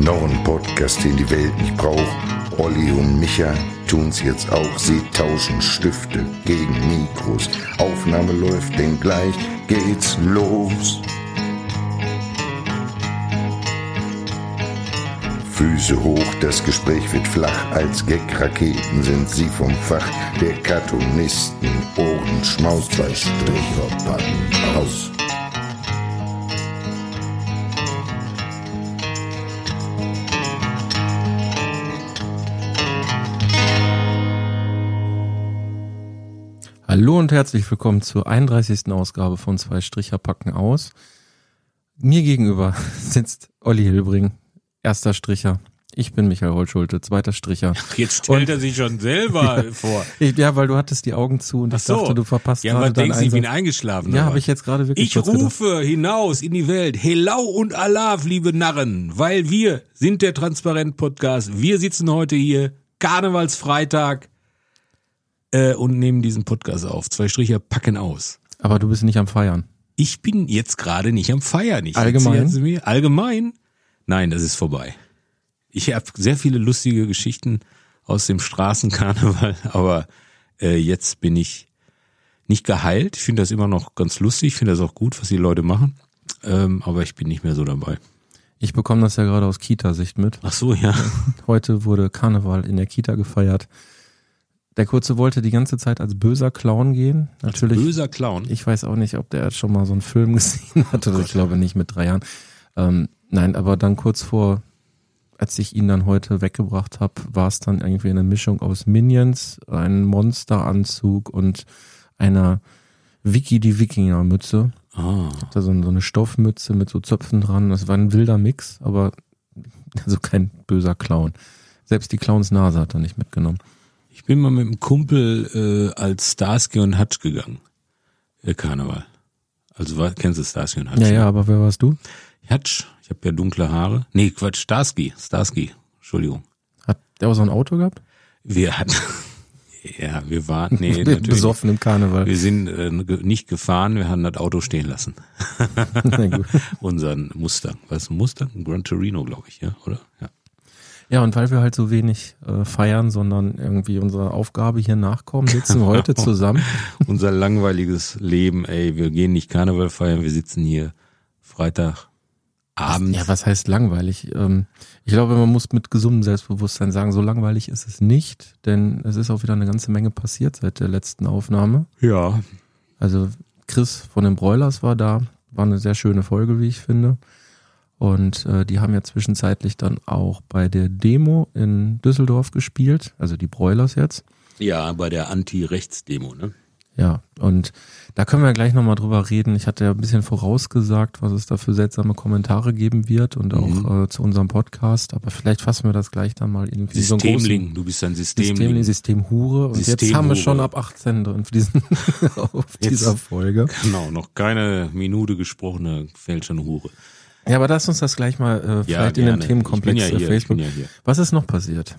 Noch ein Podcast, den die Welt nicht braucht. Olli und Micha tun's jetzt auch. Sie tauschen Stifte gegen Mikros. Aufnahme läuft, denn gleich geht's los. Füße hoch, das Gespräch wird flach. Als Gag-Raketen sind sie vom Fach der Cartoonisten. Ohrenschmaus, 2 Stricher packen aus. Hallo und herzlich willkommen zur 31. Ausgabe von 2 Stricher packen aus. Mir gegenüber sitzt Olli Hilbring, erster Stricher. Ich bin Michael Holtschulte, zweiter Stricher. Jetzt stellt er sich schon selber vor. Ja, weil du hattest die Augen zu und ich dachte, du verpasst gerade deinen deinen Einsatz. Ja, was denkst du, ich bin eingeschlafen? Ja, habe ich jetzt gerade wirklich Ich rufe hinaus in die Welt. Helau und Alav, liebe Narren, weil wir sind der Transparent-Podcast. Wir sitzen heute hier, Karnevalsfreitag, und nehmen diesen Podcast auf. 2 Stricher packen aus. Aber du bist nicht am Feiern. Ich bin jetzt gerade nicht am Feiern. Allgemein? Allgemein? Nein, das ist vorbei. Ich habe sehr viele lustige Geschichten aus dem Straßenkarneval, aber jetzt bin ich nicht geheilt. Ich finde das immer noch ganz lustig, ich finde das auch gut, was die Leute machen, aber ich bin nicht mehr so dabei. Ich bekomme das ja gerade aus Kita-Sicht mit. Ach so, ja. Heute wurde Karneval in der Kita gefeiert. Der Kurze wollte die ganze Zeit als böser Clown gehen. Natürlich. Als böser Clown? Ich weiß auch nicht, ob der schon mal so einen Film gesehen hat oder ich glaube nicht mit 3 Jahren. Nein, aber dann kurz vor, als ich ihn dann heute weggebracht habe, war es dann irgendwie eine Mischung aus Minions, einem Monsteranzug und einer Vicky die Wikinger-Mütze. Da so eine Stoffmütze mit so Zöpfen dran. Das war ein wilder Mix, aber also kein böser Clown. Selbst die Clowns Nase hat er nicht mitgenommen. Ich bin mal mit einem Kumpel als Starsky und Hutch gegangen. Karneval. Also kennst du Starsky und Hutch? Ja, aber wer warst du? Hutch. Ich habe ja dunkle Haare. Nee, Quatsch, Starsky. Entschuldigung. Hat der auch so ein Auto gehabt? Wir waren, nee, natürlich. Besoffen im Karneval. Wir sind nicht gefahren, wir haben das Auto stehen lassen. Na gut. Unseren Mustang. Was ist ein Mustang? Ein Gran Torino, glaube ich, ja, oder? Ja. Ja, und weil wir halt so wenig feiern, sondern irgendwie unserer Aufgabe hier nachkommen, sitzen wir heute zusammen. Unser langweiliges Leben, wir gehen nicht Karneval feiern, wir sitzen hier Freitagabend. Ja, was heißt langweilig? Ich glaube, man muss mit gesundem Selbstbewusstsein sagen, so langweilig ist es nicht, denn es ist auch wieder eine ganze Menge passiert seit der letzten Aufnahme. Ja. Also Chris von den Broilers war da, war eine sehr schöne Folge, wie ich finde. Und die haben ja zwischenzeitlich dann auch bei der Demo in Düsseldorf gespielt, also die Broilers jetzt. Ja, bei der Anti-Rechts-Demo, ne? Ja, und da können wir gleich nochmal drüber reden. Ich hatte ja ein bisschen vorausgesagt, was es da für seltsame Kommentare geben wird und auch zu unserem Podcast, aber vielleicht fassen wir das gleich dann mal irgendwie so einen großen du bist ein Systemling. Systemhure. Und jetzt haben wir schon ab 18 drin auf dieser Folge. Genau, noch keine Minute gesprochen, da fällt schon eine Hure. Ja, aber lass uns das gleich mal vielleicht in dem Themenkomplex Facebook. Was ist noch passiert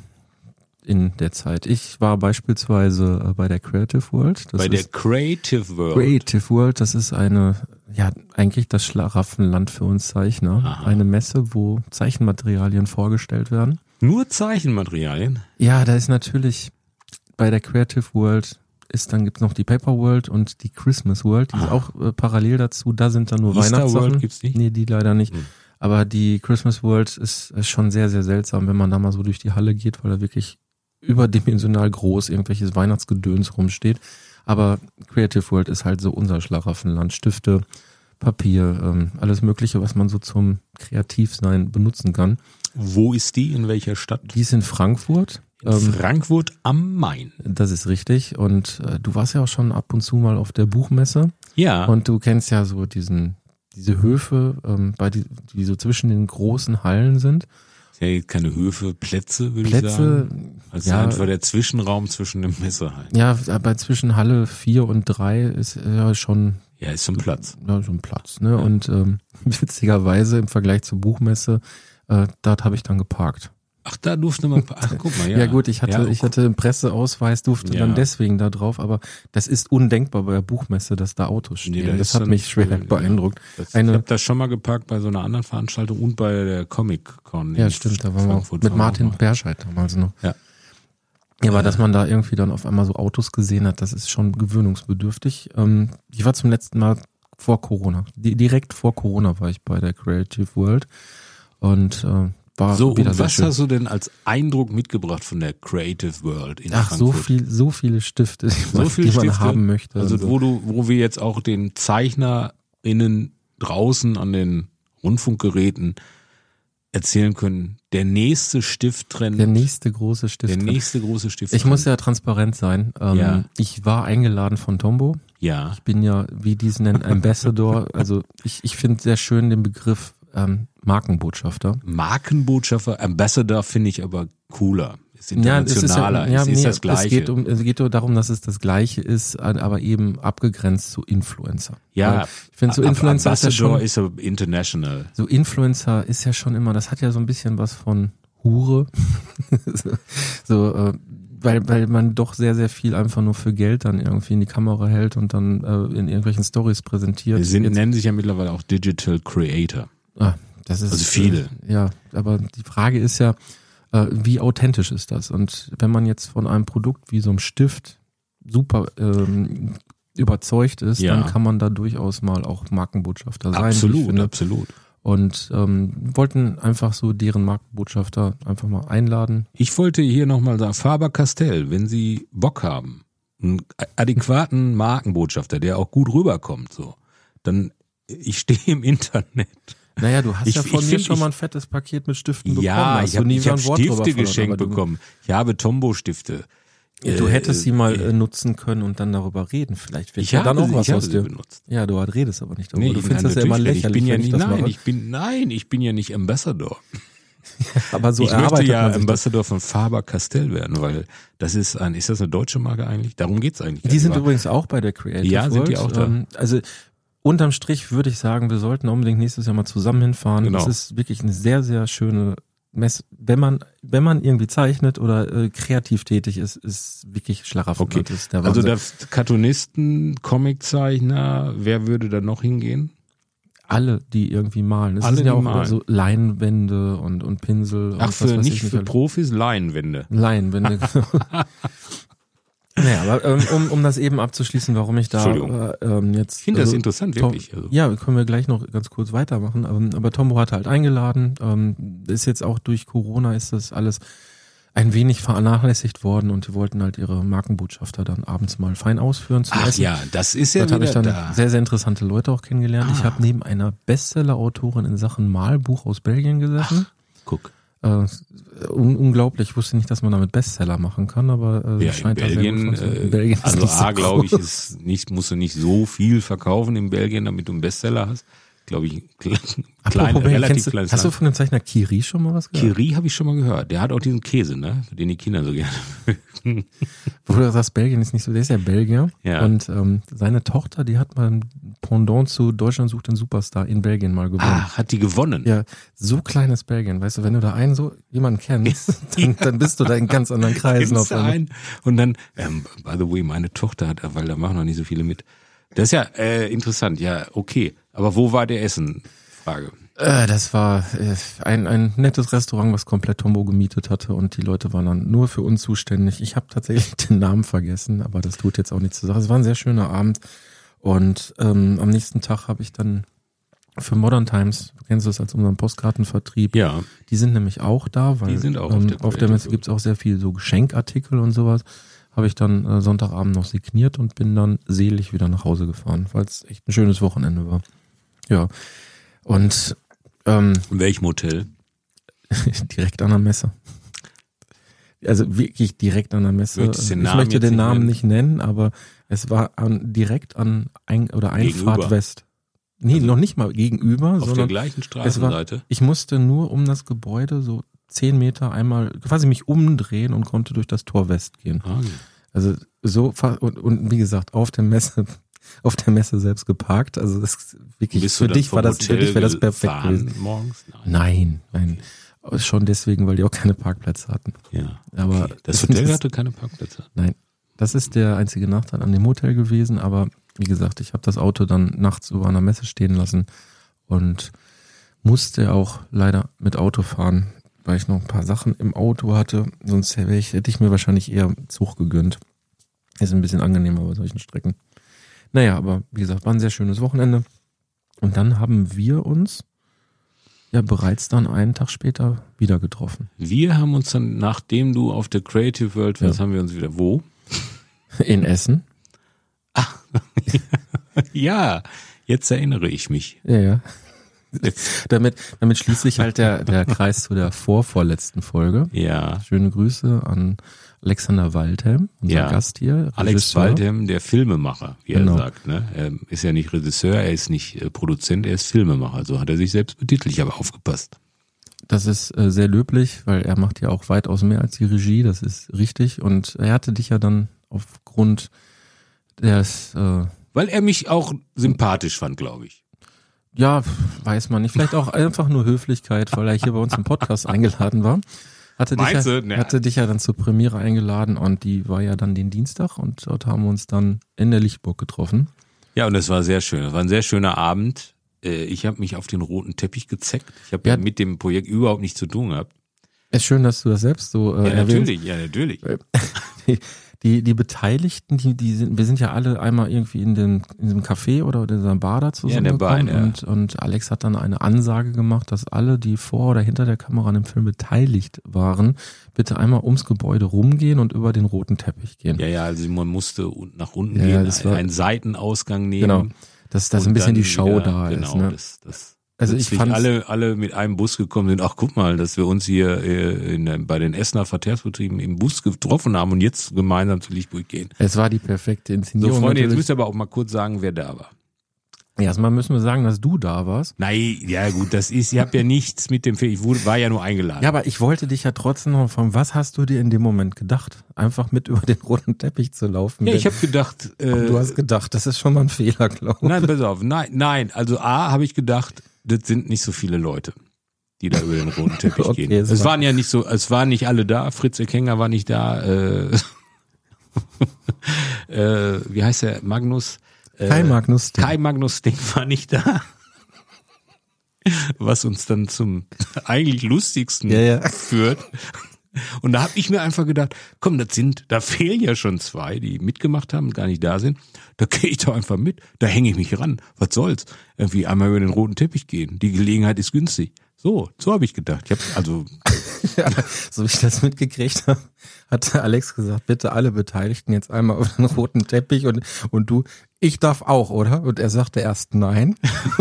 in der Zeit? Ich war beispielsweise bei der Creative World. Creative World, das ist eigentlich das Schlaraffenland für uns Zeichner. Aha. Eine Messe, wo Zeichenmaterialien vorgestellt werden. Nur Zeichenmaterialien? Ja, da ist natürlich bei der Creative World dann gibt's noch die Paper World und die Christmas World, die ist auch parallel dazu. Da sind dann nur Weihnachtssachen. World gibt's die? Nee, die leider nicht. Aber die Christmas World ist schon sehr, sehr seltsam, wenn man da mal so durch die Halle geht, weil da wirklich überdimensional groß irgendwelches Weihnachtsgedöns rumsteht. Aber Creative World ist halt so unser Schlaraffenland. Stifte, Papier, alles Mögliche, was man so zum Kreativsein benutzen kann. Wo ist die? In welcher Stadt? Die ist in Frankfurt. Frankfurt am Main. Das ist richtig. Und du warst ja auch schon ab und zu mal auf der Buchmesse. Ja. Und du kennst ja so diese Höfe, die so zwischen den großen Hallen sind. Ja, keine Höfe, Plätze, würde ich sagen. Also einfach der Zwischenraum zwischen dem Messehallen. Ja, aber zwischen Halle 4 und 3 ist ja schon... Ja, ist so ein Platz. Ja, so ein Platz, ne? Ja. Und witzigerweise im Vergleich zur Buchmesse, dort habe ich dann geparkt. Ach, da durfte man, ach, guck mal, ja. Ja gut, ich hatte einen Presseausweis, durfte dann deswegen da drauf, aber das ist undenkbar bei der Buchmesse, dass da Autos stehen. Nee, das hat mich schwer beeindruckt. Ich habe das schon mal geparkt bei so einer anderen Veranstaltung und bei der Comic-Con. Ja, stimmt, da waren wir auch mit Martin Berscheid damals noch. Ja. Ja, aber dass man da irgendwie dann auf einmal so Autos gesehen hat, das ist schon gewöhnungsbedürftig. Ich war zum letzten Mal vor Corona. Direkt vor Corona war ich bei der Creative World und war so, wieder und sehr was schön. hast du denn als Eindruck mitgebracht von der Creative World in Frankfurt? So viele Stifte, Die man Stifte, haben möchte. Also so. wo wir jetzt auch den ZeichnerInnen draußen an den Rundfunkgeräten erzählen können, der nächste Stifttrend. Der nächste große Stift. Ich muss ja transparent sein. Ja. Ich war eingeladen von Tombo. Ja. Ich bin ja, wie die es nennen, Ambassador. Also ich finde sehr schön den Begriff Markenbotschafter. Markenbotschafter, Ambassador finde ich aber cooler. Ist internationaler, ist das Gleiche. Es geht darum, dass es das Gleiche ist, aber eben abgegrenzt zu Influencer. Ja, weil ich finde so Influencer Ambassador ist ja international. So Influencer ist ja schon immer, das hat ja so ein bisschen was von Hure. Weil man doch sehr, sehr viel einfach nur für Geld dann irgendwie in die Kamera hält und dann in irgendwelchen Stories präsentiert. Nennen sich ja mittlerweile auch Digital Creator. Das ist, also viele. Ja, aber die Frage ist ja, wie authentisch ist das? Und wenn man jetzt von einem Produkt wie so einem Stift super überzeugt ist, dann kann man da durchaus mal auch Markenbotschafter sein. Absolut. Und wollten einfach so deren Markenbotschafter einfach mal einladen. Ich wollte hier nochmal sagen, Faber-Castell, wenn Sie Bock haben, einen adäquaten Markenbotschafter, der auch gut rüberkommt, so, dann, ich stehe im Internet. Naja, du hast von mir schon mal ein fettes Paket mit Stiften bekommen. Ja, ich habe Stifte geschenkt bekommen. Ich habe Tombow-Stifte. Du hättest sie mal nutzen können und dann darüber reden. Vielleicht wird ja dann auch was aus dir. Benutzt. Ja, du redest aber nicht darüber. Du findest das ja immer lächerlich. Ich bin ja nicht Ambassador. Aber so ich möchte ja Ambassador von Faber-Castell werden, weil das ist eine deutsche Marke eigentlich? Darum geht's eigentlich. Die sind übrigens auch bei der Creative World. Ja, sind die auch da. Also unterm Strich würde ich sagen, wir sollten unbedingt nächstes Jahr mal zusammen hinfahren. Genau. Das ist wirklich eine sehr, sehr schöne Messe. Wenn man irgendwie zeichnet oder kreativ tätig ist wirklich schlaraffend. Okay. Das ist der also Wahnsinn. der Cartoonisten, Comiczeichner, wer würde da noch hingehen? Alle, die irgendwie malen. Es sind ja auch so Leinwände und Pinsel. Ach, für Profis Leinwände. Leinwände, genau. Naja, aber um das eben abzuschließen, warum ich da jetzt... Ich finde das interessant, wirklich. Also. Ja, können wir gleich noch ganz kurz weitermachen. Aber Tombo hat halt eingeladen. Ist jetzt auch durch Corona ist das alles ein wenig vernachlässigt worden und die wollten halt ihre Markenbotschafter dann abends mal fein ausführen zum Essen. Ja, das ist ja dort habe ich dann sehr, sehr interessante Leute auch kennengelernt. Ich habe neben einer Bestseller-Autorin in Sachen Malbuch aus Belgien gesessen. Guck. Unglaublich, ich wusste nicht, dass man damit Bestseller machen kann, aber scheint in Belgien, da sehr gut in Belgien ist also nicht so glaube ich, musst du nicht so viel verkaufen in Belgien, damit du einen Bestseller hast. Glaube ich, relativ kleines Hast du von dem Zeichner Kiri schon mal was gehört? Kiri habe ich schon mal gehört. Der hat auch diesen Käse, ne, den die Kinder so gerne mögen. Wo du sagst, Belgien ist nicht so, der ist ja Belgier. Ja. Und seine Tochter, die hat mal ein Pendant zu Deutschland sucht den Superstar in Belgien mal gewonnen. Ah, hat die gewonnen? Ja, so kleines Belgien. Weißt du, wenn du da jemanden kennst, dann bist du da in ganz anderen Kreisen auf einmal. Und dann, by the way, meine Tochter hat, weil da machen noch nicht so viele mit. Das ist ja interessant, ja, okay. Aber wo war der Essen? Frage. Das war ein nettes Restaurant, was komplett Tombo gemietet hatte und die Leute waren dann nur für uns zuständig. Ich habe tatsächlich den Namen vergessen, aber das tut jetzt auch nichts zur Sache. Es war ein sehr schöner Abend und am nächsten Tag habe ich dann für Modern Times, du kennst das als unseren Postkartenvertrieb, ja. Die sind nämlich auch da, weil die sind auch auf der Messe gibt's auch sehr viel so Geschenkartikel und sowas. Habe ich dann Sonntagabend noch signiert und bin dann selig wieder nach Hause gefahren, weil es echt ein schönes Wochenende war. Ja, und in welchem Hotel? Direkt an der Messe. Also wirklich direkt an der Messe. Ich möchte den Namen nicht nennen, aber es war direkt an Einfahrt West. Nee, also noch nicht mal gegenüber, auf der gleichen Straßenseite. Ich musste nur um das Gebäude so 10 Meter einmal quasi mich umdrehen und konnte durch das Tor West gehen. Ah, ja. Also so und wie gesagt auf der Messe selbst geparkt. Also das ist wirklich für dich wäre das perfekt gewesen. Morgens? Nein. Schon deswegen, weil die auch keine Parkplätze hatten. Ja. Aber okay. Das Hotel hatte keine Parkplätze. Nein, das ist der einzige Nachteil an dem Hotel gewesen. Aber wie gesagt, ich habe das Auto dann nachts über einer Messe stehen lassen und musste auch leider mit Auto fahren, weil ich noch ein paar Sachen im Auto hatte. Sonst hätte ich mir wahrscheinlich eher Zug gegönnt. Ist ein bisschen angenehmer bei solchen Strecken. Naja, aber wie gesagt, war ein sehr schönes Wochenende. Und dann haben wir uns ja bereits dann einen Tag später wieder getroffen. Wir haben uns dann, nachdem du auf der Creative World warst, haben wir uns wieder wo? In Essen. Ja, jetzt erinnere ich mich. Ja. Damit schließt sich halt der Kreis zu der vorletzten Folge. Ja. Schöne Grüße an Alexander Waldhelm, unser Gast hier. Alex Waldhelm, der Filmemacher, wie Genau. er sagt. Ne? Er ist ja nicht Regisseur, er ist nicht Produzent, er ist Filmemacher. So hat er sich selbst betitelt. Ich habe aufgepasst. Das ist sehr löblich, weil er macht ja auch weitaus mehr als die Regie, das ist richtig. Und er hatte dich ja dann aufgrund des... Weil er mich auch sympathisch fand, glaube ich. Ja, weiß man nicht. Vielleicht auch einfach nur Höflichkeit, weil er hier bei uns im Podcast eingeladen war. Hatte dich ja dann zur Premiere eingeladen und die war ja dann den Dienstag und dort haben wir uns dann in der Lichtburg getroffen. Ja, und es war sehr schön. Es war ein sehr schöner Abend. Ich habe mich auf den roten Teppich gezeckt. Ich habe ja mit dem Projekt überhaupt nichts zu tun gehabt. Ist schön, dass du das selbst so erwähnst. Natürlich. Die Beteiligten, wir sind ja alle einmal irgendwie in diesem Café oder in dieser Bar da zusammengekommen. Ja, in der Bar, und Alex hat dann eine Ansage gemacht, dass alle, die vor oder hinter der Kamera an dem Film beteiligt waren, bitte einmal ums Gebäude rumgehen und über den roten Teppich gehen. Ja, also man musste nach unten gehen, einen Seitenausgang nehmen. Genau, dass ein bisschen die Show wieder, da genau, ist. Ne? Also ich fand alle mit einem Bus gekommen sind. Ach, guck mal, dass wir uns hier bei den Essener Verkehrsbetrieben im Bus getroffen haben und jetzt gemeinsam zu Lichtburg gehen. Es war die perfekte Inszenierung. So, Freunde, natürlich. jetzt müsst ihr aber auch mal kurz sagen, wer da war. Erstmal müssen wir sagen, dass du da warst. Nein, ja gut, ich habe ja nichts mit dem Film, ich war ja nur eingeladen. Ja, aber ich wollte dich ja trotzdem noch fragen, was hast du dir in dem Moment gedacht? Einfach mit über den roten Teppich zu laufen? Ja, ich habe gedacht... du hast gedacht, das ist schon mal ein Fehler, glaube ich. Nein, pass auf, nein, also habe ich gedacht, das sind nicht so viele Leute, die da über den roten Teppich Okay, gehen. Es waren nicht alle da, Fritz Eckenger war nicht da, wie heißt der, Magnus? Kai Magnus Ding war nicht da. Was uns dann zum eigentlich lustigsten führt. Und da habe ich mir einfach gedacht, komm, da fehlen ja schon 2, die mitgemacht haben und gar nicht da sind. Da gehe ich doch einfach mit, da hänge ich mich ran. Was soll's? Irgendwie einmal über den roten Teppich gehen. Die Gelegenheit ist günstig. So habe ich gedacht. Ja, so wie ich das mitgekriegt habe, hat Alex gesagt, bitte alle Beteiligten jetzt einmal auf den roten Teppich und du, ich darf auch, oder? Und er sagte erst nein.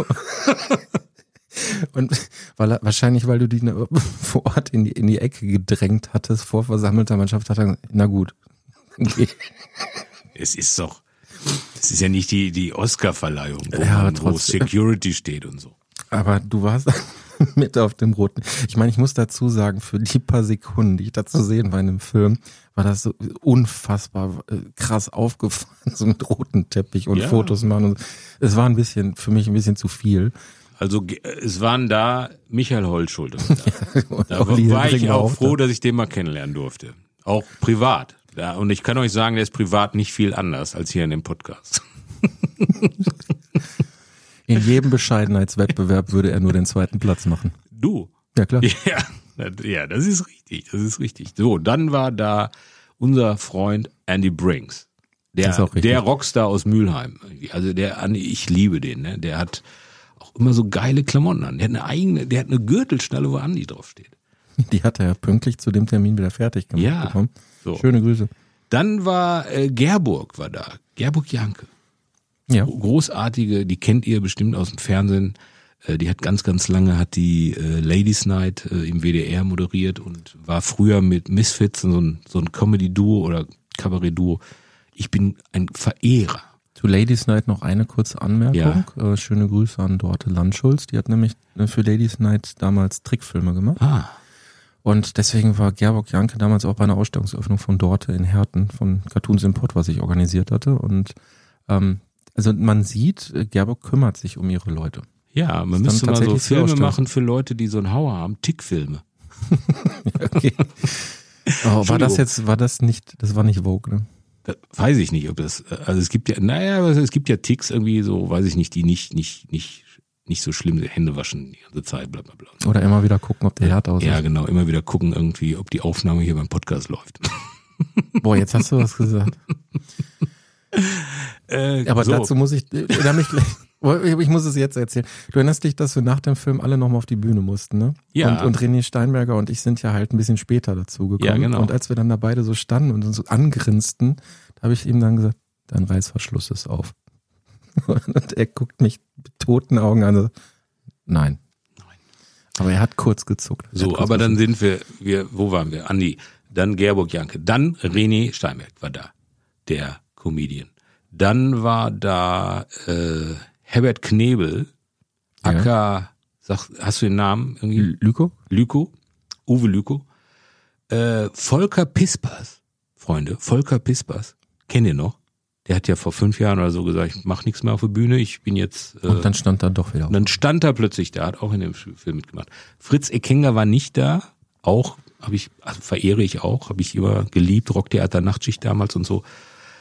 Und wahrscheinlich, weil du die vor Ort in die Ecke gedrängt hattest, vor versammelter Mannschaft, hat er gesagt, na gut. Okay. Es ist ja nicht die Oscar-Verleihung, wo Security steht und so. Aber du warst mit auf dem roten. Ich meine, ich muss dazu sagen, für die paar Sekunden, die ich da zu sehen war in dem Film, war das so unfassbar krass aufgefallen, so mit rotem Teppich und Fotos machen. Und es war für mich ein bisschen zu viel. Also es waren da Michael Holtschulte. Da auch war ich auch froh, dass ich den mal kennenlernen durfte. Auch privat. Ja, und ich kann euch sagen, der ist privat nicht viel anders als hier in dem Podcast. In jedem Bescheidenheitswettbewerb würde er nur den 2. Platz machen. Du? Ja, klar. Ja, das ist richtig. So, dann war da unser Freund Andy Brinks. Der Rockstar aus Mülheim. Also ich liebe den, ne? Der hat auch immer so geile Klamotten an. Der hat eine Gürtelschnalle, wo Andi draufsteht. Die hat er ja pünktlich zu dem Termin wieder fertig gemacht bekommen. So. Schöne Grüße. Dann war Gerburg war da. Gerburg Janke. Ja. Großartige, die kennt ihr bestimmt aus dem Fernsehen. Die hat ganz, ganz lange die Ladies Night im WDR moderiert und war früher mit Misfits so ein Comedy-Duo oder Kabarett-Duo. Ich bin ein Verehrer. Zu Ladies Night noch eine kurze Anmerkung. Ja. Schöne Grüße an Dorte Landschulz. Die hat nämlich für Ladies Night damals Trickfilme gemacht. Und deswegen war Gerburg Janke damals auch bei einer Ausstellungseröffnung von Dorte in Herten von Cartoons Import, was ich organisiert hatte. Und also man sieht, Gerburg kümmert sich um ihre Leute. Ja, man müsste mal so Filme machen für Leute, die so einen Hauer haben. Tickfilme. Okay. Oh, war das nicht Vogue, ne? Das weiß ich nicht, ob das, also es gibt ja Ticks irgendwie so, weiß ich nicht, die nicht so schlimm Hände waschen die ganze Zeit, bla bla bla. Oder immer wieder gucken, ob der Herd aussieht. Ja, genau, immer wieder gucken irgendwie, ob die Aufnahme hier beim Podcast läuft. Boah, jetzt hast du was gesagt. Aber so. Dazu muss ich muss es jetzt erzählen. Du erinnerst dich, dass wir nach dem Film alle nochmal auf die Bühne mussten, ne? Ja. Und René Steinberger und ich sind ja halt ein bisschen später dazu gekommen. Ja, genau. Und als wir dann da beide so standen und uns so angrinsten, da habe ich ihm dann gesagt, dein Reißverschluss ist auf. Und er guckt mich mit toten Augen an. Nein. Aber er hat kurz gezuckt. So, aber dann sind wir, wo waren wir? Andi, dann Gerburg Janke, dann René Steinberg war da, der Comedian. Dann war da Herbert Knebel, aka, hast du den Namen irgendwie? Lyko, Uwe Lyko. Volker Pispers, Freunde, Volker Pispers, kennt ihr noch? Der hat ja vor 5 Jahren oder so gesagt, ich mach nichts mehr auf der Bühne, ich bin jetzt... und dann stand er doch wieder auf. Dann stand er plötzlich da, hat auch in dem Film mitgemacht. Fritz Eckenger war nicht da, auch, verehre ich auch, habe ich immer geliebt, Rocktheater Nachtschicht damals und so.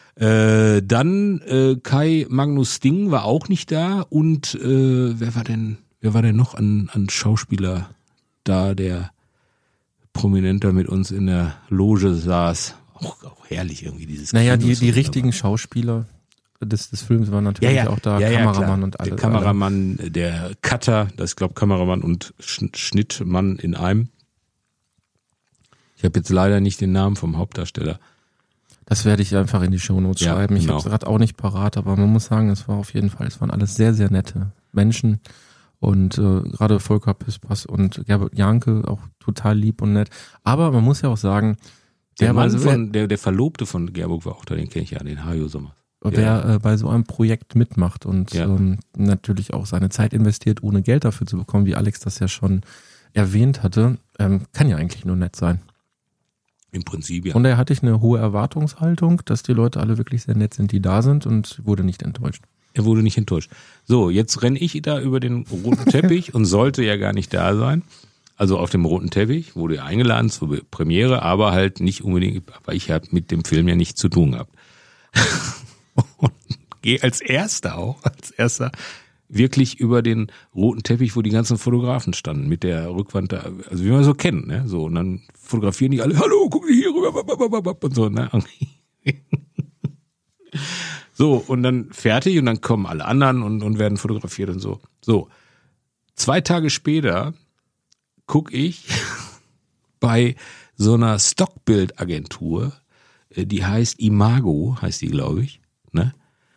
Dann Kai Magnus Sting war auch nicht da und wer war denn noch an Schauspieler da, der prominenter mit uns in der Loge saß? Auch herrlich irgendwie dieses. Naja, die richtigen Schauspieler des Films waren natürlich auch da, Kameramann und alle. Der Kameramann, der Cutter, das ist glaube Kameramann und Schnittmann in einem. Ich habe jetzt leider nicht den Namen vom Hauptdarsteller. Das werde ich einfach in die Shownotes schreiben. Ich habe es gerade auch nicht parat, aber man muss sagen, es waren alles sehr, sehr nette Menschen. Und gerade Volker Pispers und Gerburg Janke auch total lieb und nett. Aber man muss ja auch sagen, der Verlobte von Gerburg war auch da, den kenne ich ja, den Hajo Sommer. Wer bei so einem Projekt mitmacht und natürlich auch seine Zeit investiert, ohne Geld dafür zu bekommen, wie Alex das ja schon erwähnt hatte, kann ja eigentlich nur nett sein. Im Prinzip, ja. Und daher hatte ich eine hohe Erwartungshaltung, dass die Leute alle wirklich sehr nett sind, die da sind, und wurde nicht enttäuscht. Er wurde nicht enttäuscht. So, jetzt renne ich da über den roten Teppich und sollte ja gar nicht da sein. Also auf dem roten Teppich wurde er eingeladen zur Premiere, aber halt nicht unbedingt, aber ich habe mit dem Film ja nichts zu tun gehabt. Und gehe als Erster wirklich über den roten Teppich, wo die ganzen Fotografen standen, mit der Rückwand da, also wie man so kennt, ne? So, und dann fotografieren die alle, hallo, guck hier rüber, und so, ne? So, und dann fertig, und dann kommen alle anderen und werden fotografiert und so. So, 2 Tage später gucke ich bei so einer Stockbildagentur, die heißt Imago, heißt die, glaube ich, ne?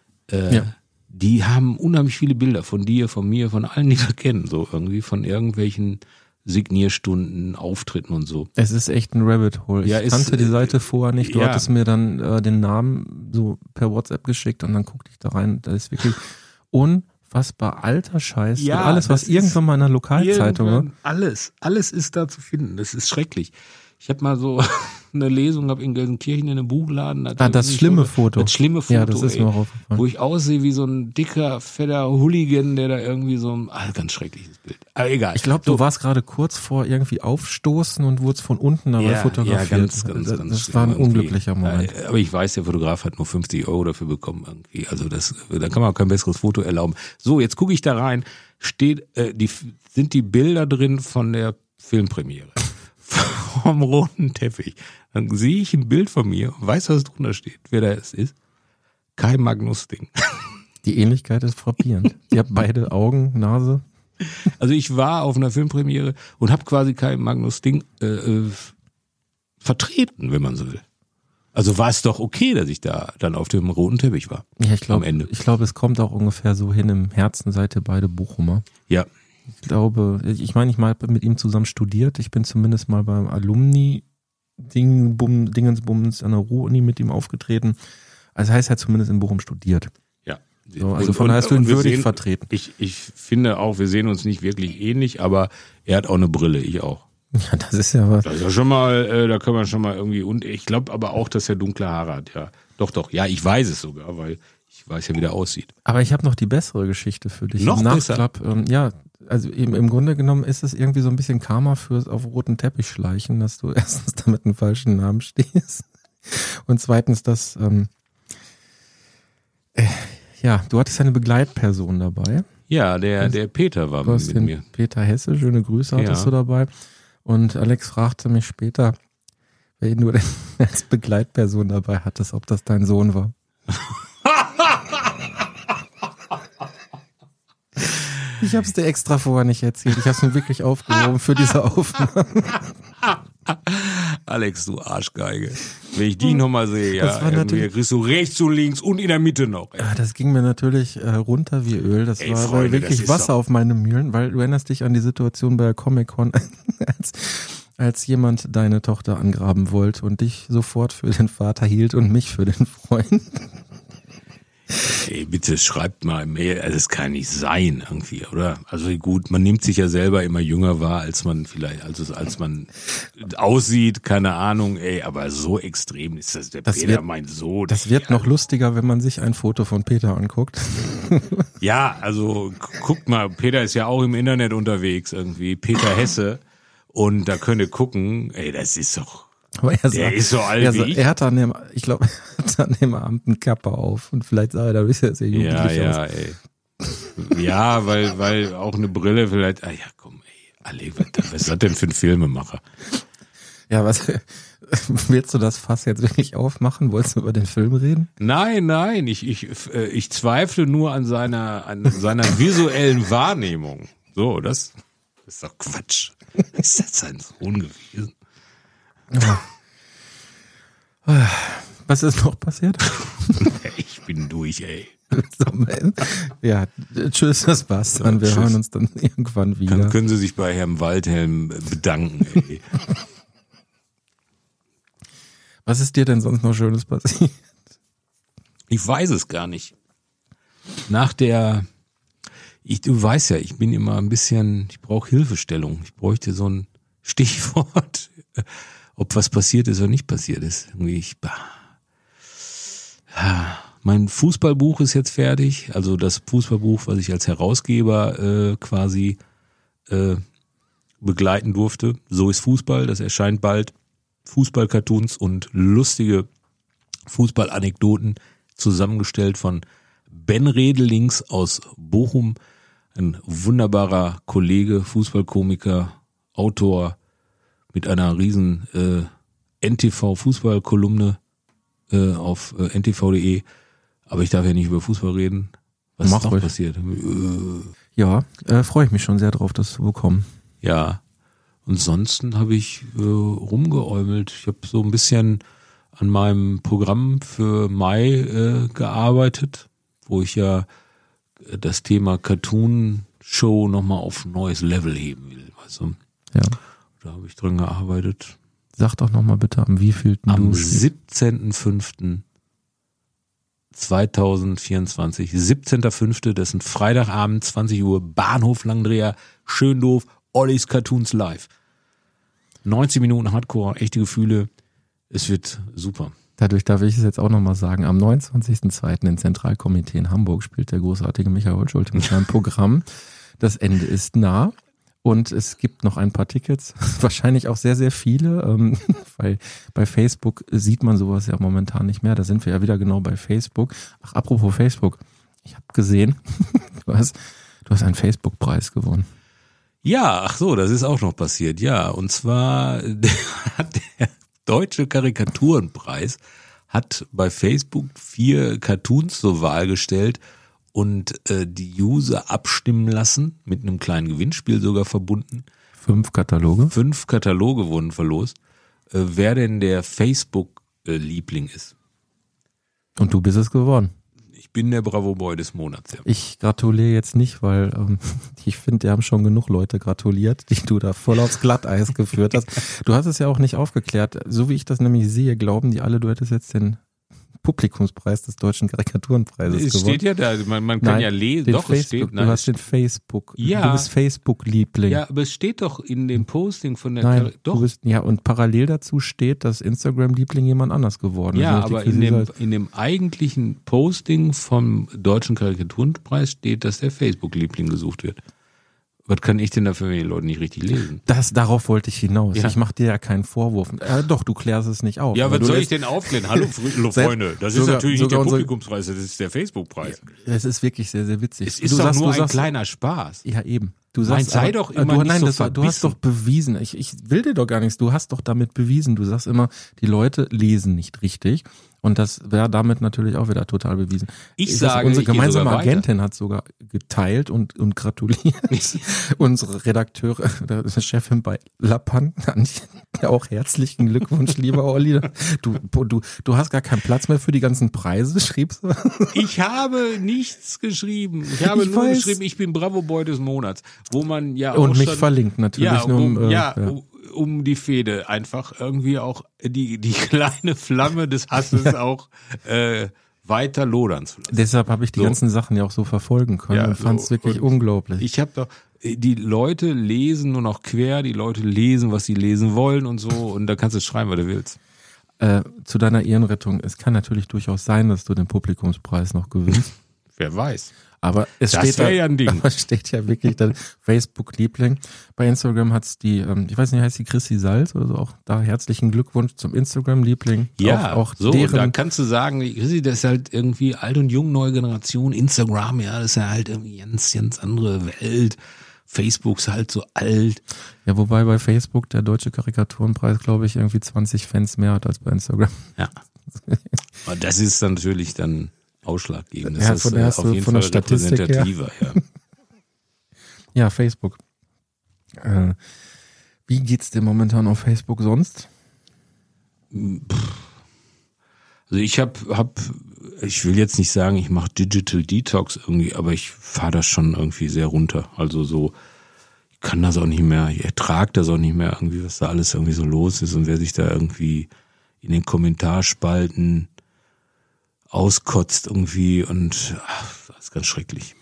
Die haben unheimlich viele Bilder von dir, von mir, von allen, die wir kennen, so irgendwie, von irgendwelchen Signierstunden, Auftritten und so. Es ist echt ein Rabbit Hole. Ich kannte die Seite vorher nicht. Du hattest mir dann den Namen so per WhatsApp geschickt und dann guckte ich da rein. Da ist wirklich unfassbar alter Scheiß. Ja, und alles, was irgendwann mal in einer Lokalzeitung war. Alles ist da zu finden. Das ist schrecklich. Ich habe mal so eine Lesung in Gelsenkirchen in einem Buchladen. Das schlimme Foto. Das schlimme Foto, ja, das ist mir auch aufgefallen. Wo ich aussehe wie so ein dicker, fetter Hooligan, der da irgendwie so ganz schreckliches Bild. Aber egal. Ich glaube, du warst gerade kurz vor irgendwie aufstoßen und wurdest von unten dabei fotografiert. Ja, ganz das war ein unglücklicher Moment. Aber ich weiß, der Fotograf hat nur 50 € dafür bekommen irgendwie. Also da kann man auch kein besseres Foto erlauben. So, jetzt gucke ich da rein. Sind die Bilder drin von der Filmpremiere. Vom roten Teppich. Dann sehe ich ein Bild von mir, weiß, was drunter steht, wer das ist. Kai Magnus Sting. Die Ähnlichkeit ist frappierend. Die haben beide Augen, Nase. Also ich war auf einer Filmpremiere und habe quasi Kai Magnus Sting vertreten, wenn man so will. Also war es doch okay, dass ich da dann auf dem roten Teppich war. Ja, ich am Ende. Ich glaube, es kommt auch ungefähr so hin. Im Herzen seid ihr beide Bochumer. Ja. Ich glaube, ich meine, ich mal mit ihm zusammen studiert. Ich bin zumindest mal beim Alumni-Dingensbums an der Ruhr-Uni mit ihm aufgetreten. Also heißt er zumindest in Bochum studiert. Ja. So, also von daher hast du ihn würdig vertreten. Ich finde auch, wir sehen uns nicht wirklich ähnlich, aber er hat auch eine Brille, ich auch. Ja, das ist ja was. Das ist ja schon mal, da kann man schon mal irgendwie, und ich glaube aber auch, dass er dunkle Haare hat, ja. Doch, ja, ich weiß es sogar, weil ich weiß ja, wie der aussieht. Aber ich habe noch die bessere Geschichte für dich. Noch besser? Ja, also im Grunde genommen ist es irgendwie so ein bisschen Karma fürs auf roten Teppich schleichen, dass du erstens da mit einem falschen Namen stehst und zweitens, dass du hattest eine Begleitperson dabei. Ja, der Peter war mit mir. Peter Hesse, schöne Grüße hattest du dabei. Und Alex fragte mich später, wer du denn als Begleitperson dabei hattest, ob das dein Sohn war. Ich habe es dir extra vorher nicht erzählt. Ich habe es mir wirklich aufgehoben für diese Aufnahme. Alex, du Arschgeige. Wenn ich die nochmal sehe, irgendwie kriegst du rechts und links und in der Mitte noch. Ja, das ging mir natürlich runter wie Öl. Das war Freunde, wirklich Wasser auf meine Mühlen, weil du erinnerst dich an die Situation bei der Comic-Con, als jemand deine Tochter angraben wollte und dich sofort für den Vater hielt und mich für den Freund. Ey, bitte schreibt mal mehr, also es kann nicht sein irgendwie, oder? Also gut, man nimmt sich ja selber immer jünger wahr, als man vielleicht, als man aussieht, keine Ahnung, aber so extrem ist das, Peter mein Sohn. Das wird noch lustiger, wenn man sich ein Foto von Peter anguckt. Ja, also guckt mal, Peter ist ja auch im Internet unterwegs irgendwie, Peter Hesse, und da könnt ihr gucken, das ist doch... Aber der ist so alt wie ich. Er hat an dem Abend eine Kappe auf und vielleicht sah er dadurch sehr jugendlich aus. Ja, weil auch eine Brille vielleicht, komm, alle, was ist das denn für ein Filmemacher? Ja, willst du das Fass jetzt wirklich aufmachen? Wolltest du über den Film reden? Nein, ich zweifle nur an seiner visuellen Wahrnehmung. So, das ist doch Quatsch. Ist das sein Sohn gewesen? Was ist noch passiert? Ich bin durch, Ja, tschüss, das war's dann. Wir hören uns dann irgendwann wieder. Dann können Sie sich bei Herrn Waldhelm bedanken, Was ist dir denn sonst noch Schönes passiert? Ich weiß es gar nicht. Du weißt ja, ich bin immer ein bisschen, ich brauche Hilfestellung. Ich bräuchte so ein Stichwort, ob was passiert ist oder nicht passiert ist. Mein Fußballbuch ist jetzt fertig, also das Fußballbuch, was ich als Herausgeber quasi begleiten durfte. So ist Fußball, das erscheint bald. Fußball-Cartoons und lustige Fußballanekdoten, zusammengestellt von Ben Redelings aus Bochum, ein wunderbarer Kollege, Fußballkomiker, Autor, mit einer riesen NTV-Fußball-Kolumne auf ntv.de. Aber ich darf ja nicht über Fußball reden. Was ist noch passiert? Ja, freue ich mich schon sehr drauf, das zu bekommen. Ja, ansonsten habe ich rumgeäumelt. Ich habe so ein bisschen an meinem Programm für Mai gearbeitet, wo ich ja das Thema Cartoon-Show nochmal auf ein neues Level heben will. Weißt du? Ja. Da habe ich dran gearbeitet. Sag doch nochmal bitte, am wievielten Am 17.05.2024. 17.05., das ist ein Freitagabend, 20 Uhr, Bahnhof Langdreher, Schöndorf, Ollis Cartoons live. 90 Minuten Hardcore, echte Gefühle. Es wird super. Dadurch darf ich es jetzt auch nochmal sagen, am 29.02. im Zentralkomitee in Hamburg spielt der großartige Michael Schulte mit seinem Programm. Das Ende ist nah. Und es gibt noch ein paar Tickets, wahrscheinlich auch sehr, sehr viele, weil bei Facebook sieht man sowas ja momentan nicht mehr. Da sind wir ja wieder genau bei Facebook. Ach, apropos Facebook, ich habe gesehen, du hast einen Facebook-Preis gewonnen. Ja, ach so, das ist auch noch passiert, ja. Und zwar hat der Deutsche Karikaturenpreis hat bei Facebook 4 Cartoons zur Wahl gestellt und die User abstimmen lassen, mit einem kleinen Gewinnspiel sogar verbunden. 5 Kataloge? 5 Kataloge wurden verlost, wer denn der Facebook-Liebling ist. Und du bist es geworden. Ich bin der Bravo-Boy des Monats. Ja. Ich gratuliere jetzt nicht, weil ich finde, die haben schon genug Leute gratuliert, die du da voll aufs Glatteis geführt hast. Du hast es ja auch nicht aufgeklärt. So wie ich das nämlich sehe, glauben die alle, du hättest jetzt den Publikumspreis des Deutschen Karikaturenpreises gewonnen. Es steht ja da, man kann ja lesen. Doch, Facebook, es steht. Du hast den Facebook. Ja. Du bist Facebook-Liebling. Ja, aber es steht doch in dem Posting von der Nein, doch. Du bist, ja, und parallel dazu steht, dass Instagram-Liebling jemand anders geworden ist. Ja, aber in dem eigentlichen Posting vom Deutschen Karikaturenpreis steht, dass der Facebook-Liebling gesucht wird. Was kann ich denn dafür, wenn die Leute nicht richtig lesen? Darauf wollte ich hinaus. Ja. Ich mache dir ja keinen Vorwurf. Doch, du klärst es nicht auf. Ja, Aber was soll ich denn aufklären? Hallo Freunde, das ist natürlich nicht der Publikumspreis, das ist der Facebook-Preis. Es ist wirklich sehr, sehr witzig. Es ist doch nur ein kleiner Spaß. Ja, eben. Du sagst, sei doch immer nicht so du hast doch bewiesen, ich will dir doch gar nichts, du hast doch damit bewiesen, du sagst immer, die Leute lesen nicht richtig und das wäre damit natürlich auch wieder total bewiesen. Unsere gemeinsame Agentin hat sogar geteilt und gratuliert. Unsere Redakteure, der Chefin bei Lappan, auch herzlichen Glückwunsch, lieber Olli. Du hast gar keinen Platz mehr für die ganzen Preise, schriebst du? Ich habe nichts geschrieben. Ich habe nur geschrieben, ich bin Bravo-Boy des Monats. Wo man ja auch und mich verlinkt natürlich. Um die Fehde einfach irgendwie auch die kleine Flamme des Hasses auch weiter lodern zu lassen. Deshalb habe ich die ganzen Sachen ja auch so verfolgen können und fand es wirklich unglaublich. Ich habe doch, die Leute lesen nur noch quer, die Leute lesen, was sie lesen wollen und so und da kannst du schreiben, was du willst. Zu deiner Ehrenrettung, es kann natürlich durchaus sein, dass du den Publikumspreis noch gewinnst. Wer weiß. Aber es steht ja wirklich dann Facebook-Liebling. Bei Instagram hat's die, ich weiß nicht, heißt die Chrissy Salz oder so, auch da herzlichen Glückwunsch zum Instagram-Liebling. Ja, auch so, da kannst du sagen, die Chrissy, das ist halt irgendwie alt und jung, neue Generation. Instagram, ja, das ist ja halt irgendwie ganz andere Welt. Facebook ist halt so alt. Ja, wobei bei Facebook der deutsche Karikaturenpreis, glaube ich, irgendwie 20 Fans mehr hat als bei Instagram. Ja. Aber das ist dann natürlich dann ausschlaggebend. Ja, das ist auf jeden Fall repräsentativer. Ja. Ja, Facebook. Wie geht's dir momentan auf Facebook sonst? Also ich ich will jetzt nicht sagen, ich mache Digital Detox irgendwie, aber ich fahre das schon irgendwie sehr runter. Also so, ich kann das auch nicht mehr, ich ertrage das auch nicht mehr irgendwie, was da alles irgendwie so los ist und wer sich da irgendwie in den Kommentarspalten auskotzt irgendwie und das ist ganz schrecklich.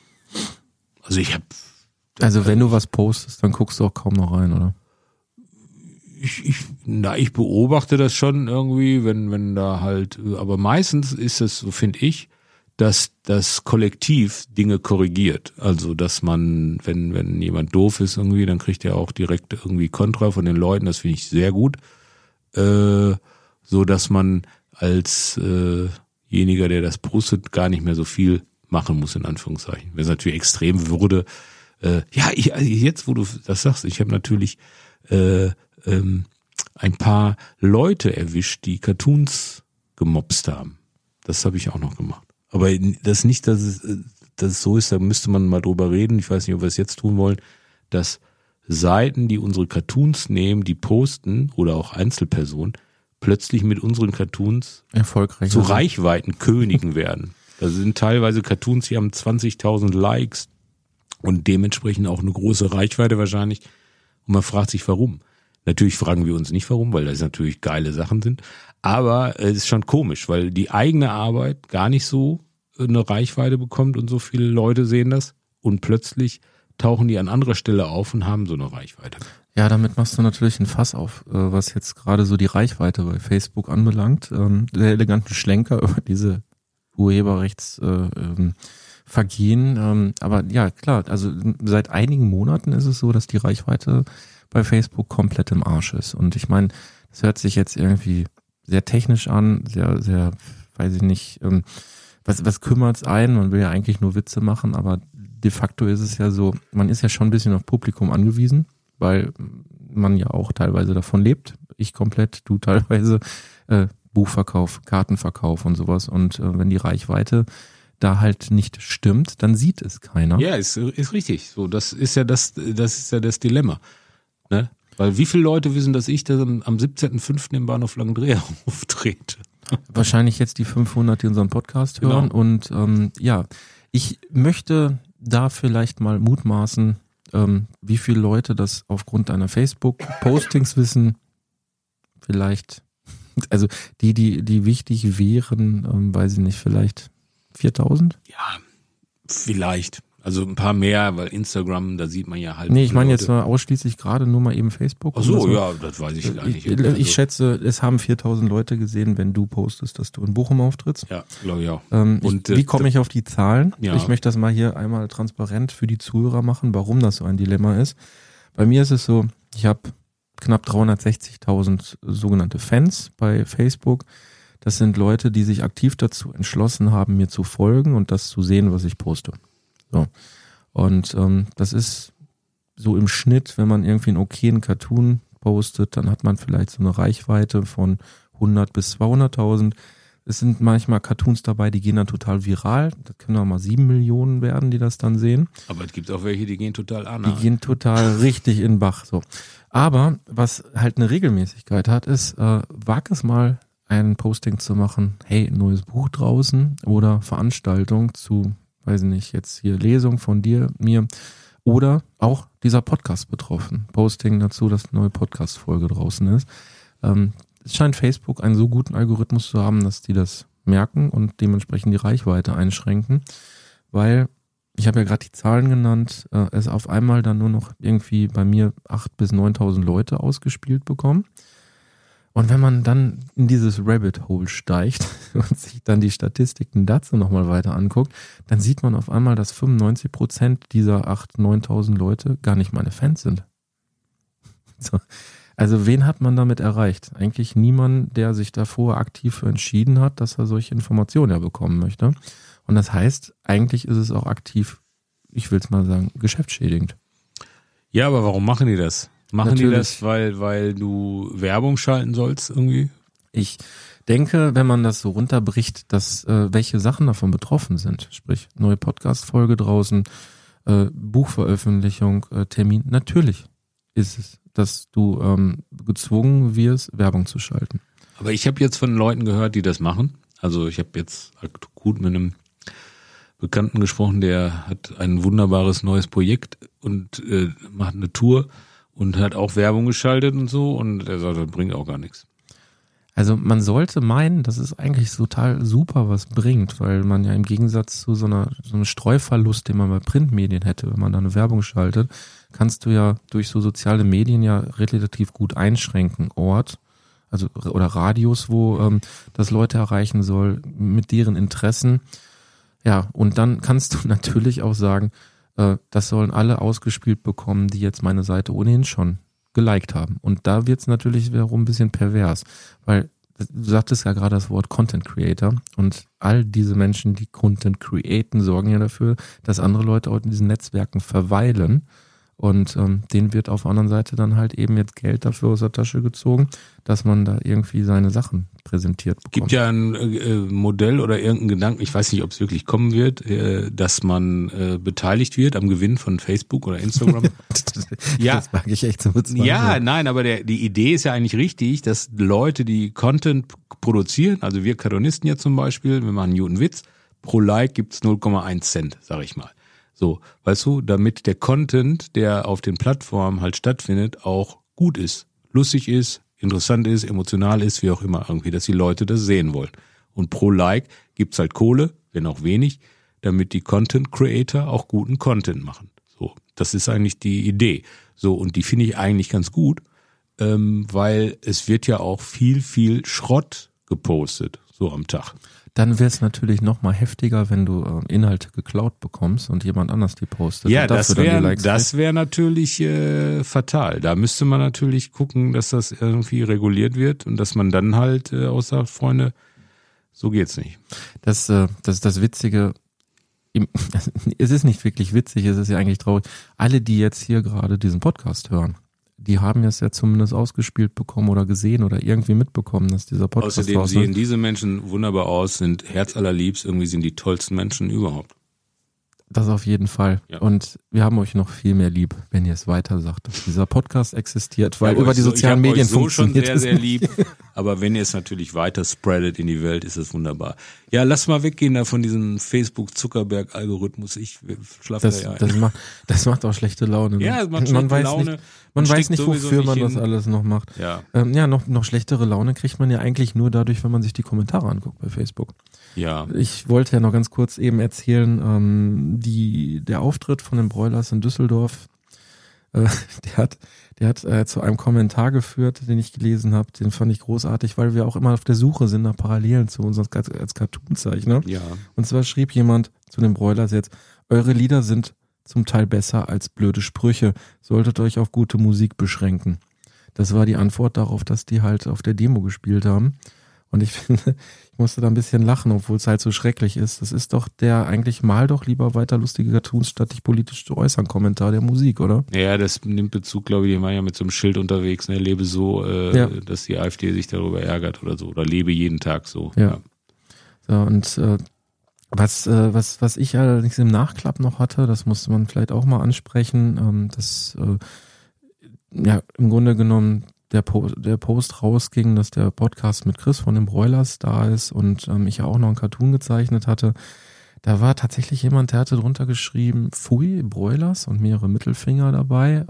Also wenn du was postest, dann guckst du auch kaum noch rein, oder? Ich beobachte das schon irgendwie, wenn da halt, aber meistens ist es, so finde ich, dass das Kollektiv Dinge korrigiert. Also, dass man, wenn jemand doof ist irgendwie, dann kriegt er auch direkt irgendwie Kontra von den Leuten, das finde ich sehr gut. So, dass man als jeniger, der das postet, gar nicht mehr so viel machen muss, in Anführungszeichen. Wenn es natürlich extrem würde, jetzt, wo du das sagst, ich habe natürlich ein paar Leute erwischt, die Cartoons gemobst haben. Das habe ich auch noch gemacht. Aber das nicht, dass es so ist, da müsste man mal drüber reden. Ich weiß nicht, ob wir es jetzt tun wollen, dass Seiten, die unsere Cartoons nehmen, die posten oder auch Einzelpersonen, plötzlich mit unseren Cartoons erfolgreich zu Reichweitenkönigen werden. Da sind teilweise Cartoons, die haben 20.000 Likes und dementsprechend auch eine große Reichweite wahrscheinlich. Und man fragt sich, warum. Natürlich fragen wir uns nicht warum, weil das natürlich geile Sachen sind. Aber es ist schon komisch, weil die eigene Arbeit gar nicht so eine Reichweite bekommt und so viele Leute sehen das. Und plötzlich tauchen die an anderer Stelle auf und haben so eine Reichweite. Ja, damit machst du natürlich ein Fass auf, was jetzt gerade so die Reichweite bei Facebook anbelangt. Sehr eleganten Schlenker über diese Urheberrechtsvergehen. Aber ja, klar, also seit einigen Monaten ist es so, dass die Reichweite bei Facebook komplett im Arsch ist. Und ich meine, das hört sich jetzt irgendwie sehr technisch an, sehr, sehr, weiß ich nicht, was kümmert's einen? Man will ja eigentlich nur Witze machen, aber de facto ist es ja so, man ist ja schon ein bisschen auf Publikum angewiesen, weil man ja auch teilweise davon lebt. Ich komplett, du teilweise, Buchverkauf, Kartenverkauf und sowas. Und wenn die Reichweite da halt nicht stimmt, dann sieht es keiner. Ja, ist richtig. So, das ist ja das Dilemma. Ne? Weil wie viele Leute wissen, dass ich am 17.05. im Bahnhof Langendreher auftrete? Wahrscheinlich jetzt die 500, die unseren Podcast hören. Genau. Und ich möchte da vielleicht mal mutmaßen, wie viele Leute das aufgrund deiner Facebook-Postings wissen. Vielleicht, also die wichtig wären, weiß ich nicht, vielleicht 4.000? Ja, vielleicht. Also ein paar mehr, weil Instagram, da sieht man ja halt. Nee, ich meine jetzt mal ausschließlich gerade nur mal eben Facebook. Ach so, ja, das weiß ich gar nicht. Ich schätze, es haben 4.000 Leute gesehen, wenn du postest, dass du in Bochum auftrittst. Ja, glaube ich auch. Wie komme ich auf die Zahlen? Ja. Ich möchte das mal hier einmal transparent für die Zuhörer machen, warum das so ein Dilemma ist. Bei mir ist es so, ich habe knapp 360.000 sogenannte Fans bei Facebook. Das sind Leute, die sich aktiv dazu entschlossen haben, mir zu folgen und das zu sehen, was ich poste. So. Und das ist so im Schnitt, wenn man irgendwie einen okayen Cartoon postet, dann hat man vielleicht so eine Reichweite von 100 bis 200.000. Es sind manchmal Cartoons dabei, die gehen dann total viral. Das können auch mal 7 Millionen werden, die das dann sehen. Aber es gibt auch welche, die gehen total an. Die gehen total richtig in den Bach. So. Aber was halt eine Regelmäßigkeit hat, ist, wag es mal, ein Posting zu machen, hey, neues Buch draußen oder Veranstaltung zu, weiß ich nicht, jetzt hier Lesung von dir, mir oder auch dieser Podcast betroffen. Posting dazu, dass eine neue Podcast-Folge draußen ist. Es scheint Facebook einen so guten Algorithmus zu haben, dass die das merken und dementsprechend die Reichweite einschränken, weil, ich habe ja gerade die Zahlen genannt, es auf einmal dann nur noch irgendwie bei mir 8.000 bis 9.000 Leute ausgespielt bekommen. Und wenn man dann in dieses Rabbit Hole steigt und sich dann die Statistiken dazu nochmal weiter anguckt, dann sieht man auf einmal, dass 95% dieser 8.000, 9.000 Leute gar nicht meine Fans sind. So. Also wen hat man damit erreicht? Eigentlich niemand, der sich davor aktiv für entschieden hat, dass er solche Informationen ja bekommen möchte. Und das heißt, eigentlich ist es auch aktiv, ich will es mal sagen, geschäftsschädigend. Ja, aber warum machen die das? Machen Natürlich. die das, weil du Werbung schalten sollst irgendwie? Ich denke, wenn man das so runterbricht, dass welche Sachen davon betroffen sind, sprich neue Podcast-Folge draußen, Buchveröffentlichung, Termin, natürlich ist es, dass du gezwungen wirst, Werbung zu schalten. Aber ich habe jetzt von Leuten gehört, die das machen. Also ich habe jetzt gut mit einem Bekannten gesprochen, der hat ein wunderbares neues Projekt und macht eine Tour und hat auch Werbung geschaltet und so und er sagt, das bringt auch gar nichts. Also man sollte meinen, dass es eigentlich total super was bringt, weil man ja im Gegensatz zu so einem Streuverlust, den man bei Printmedien hätte, wenn man da eine Werbung schaltet, kannst du ja durch so soziale Medien ja relativ gut einschränken, Ort, also oder Radius, wo das Leute erreichen soll, mit deren Interessen. Ja, und dann kannst du natürlich auch sagen, das sollen alle ausgespielt bekommen, die jetzt meine Seite ohnehin schon geliked haben. Und da wird's natürlich wiederum ein bisschen pervers, weil du sagtest ja gerade das Wort Content Creator und all diese Menschen, die Content createn, sorgen ja dafür, dass andere Leute auch in diesen Netzwerken verweilen und denen wird auf der anderen Seite dann halt eben jetzt Geld dafür aus der Tasche gezogen, dass man da irgendwie seine Sachen präsentiert bekommt. Gibt ja ein Modell oder irgendein Gedanken, ich weiß nicht, ob es wirklich kommen wird, dass man beteiligt wird am Gewinn von Facebook oder Instagram. Ja, das mag ich echt zu bezweifeln. Ja, nein, aber die Idee ist ja eigentlich richtig, dass Leute, die Content produzieren, also wir Cartoonisten ja zum Beispiel, wir machen einen Witz, pro Like gibt's 0,1 Cent, sag ich mal. So, weißt du, damit der Content, der auf den Plattformen halt stattfindet, auch gut ist, lustig ist, interessant ist, emotional ist, wie auch immer irgendwie, dass die Leute das sehen wollen. Und pro Like gibt's halt Kohle, wenn auch wenig, damit die Content Creator auch guten Content machen. So, das ist eigentlich die Idee. So, und die finde ich eigentlich ganz gut, weil es wird ja auch viel Schrott gepostet, so am Tag. Dann wäre es natürlich noch mal heftiger, wenn du Inhalte geklaut bekommst und jemand anders die postet. Ja, das wäre natürlich fatal. Da müsste man natürlich gucken, dass das irgendwie reguliert wird und dass man dann halt auch sagt, Freunde, so geht's nicht. Das ist das Witzige. Es ist nicht wirklich witzig, es ist ja eigentlich traurig. Alle, die jetzt hier gerade diesen Podcast hören, die haben es ja zumindest ausgespielt bekommen oder gesehen oder irgendwie mitbekommen, dass dieser Podcast Außerdem sehen diese Menschen wunderbar aus, sind herzallerliebst, irgendwie sind die tollsten Menschen überhaupt. Das auf jeden Fall. Ja. Und wir haben euch noch viel mehr lieb, wenn ihr es weiter sagt, dass dieser Podcast existiert, weil über die sozialen Medien funktioniert es. Ich habe euch so schon sehr, sehr lieb. Aber wenn ihr es natürlich weiter spreadet in die Welt, ist das wunderbar. Ja, lass mal weggehen da von diesem Facebook-Zuckerberg-Algorithmus. Ich schlafe da ja ein. Das macht auch schlechte Laune. Ne? Ja, es macht schlechte Laune. Man weiß nicht, wofür man das alles noch macht. Ja, noch schlechtere Laune kriegt man ja eigentlich nur dadurch, wenn man sich die Kommentare anguckt bei Facebook. Ja. Ich wollte ja noch ganz kurz eben erzählen, der Auftritt von den Broilers in Düsseldorf, der hat zu einem Kommentar geführt, den ich gelesen habe. Den fand ich großartig, weil wir auch immer auf der Suche sind nach Parallelen zu uns als Cartoonzeichner. Ja. Und zwar schrieb jemand zu den Broilers jetzt: Eure Lieder sind zum Teil besser als blöde Sprüche. Solltet euch auf gute Musik beschränken. Das war die Antwort darauf, dass die halt auf der Demo gespielt haben. Und ich finde, ich musste da ein bisschen lachen, obwohl es halt so schrecklich ist. Das ist doch der eigentlich mal doch lieber weiter lustige Cartoons, statt dich politisch zu äußern, Kommentar der Musik, oder? Ja, das nimmt Bezug, glaube ich, die waren ja mit so einem Schild unterwegs, ne, lebe so, dass die AfD sich darüber ärgert oder so, oder lebe jeden Tag so. Ja. So, und was ich allerdings im Nachklapp noch hatte, das musste man vielleicht auch mal ansprechen, dass im Grunde genommen der Post rausging, dass der Podcast mit Chris von den Broilers da ist und ich ja auch noch einen Cartoon gezeichnet hatte. Da war tatsächlich jemand, der hatte drunter geschrieben, Pfui, Broilers und mehrere Mittelfinger dabei.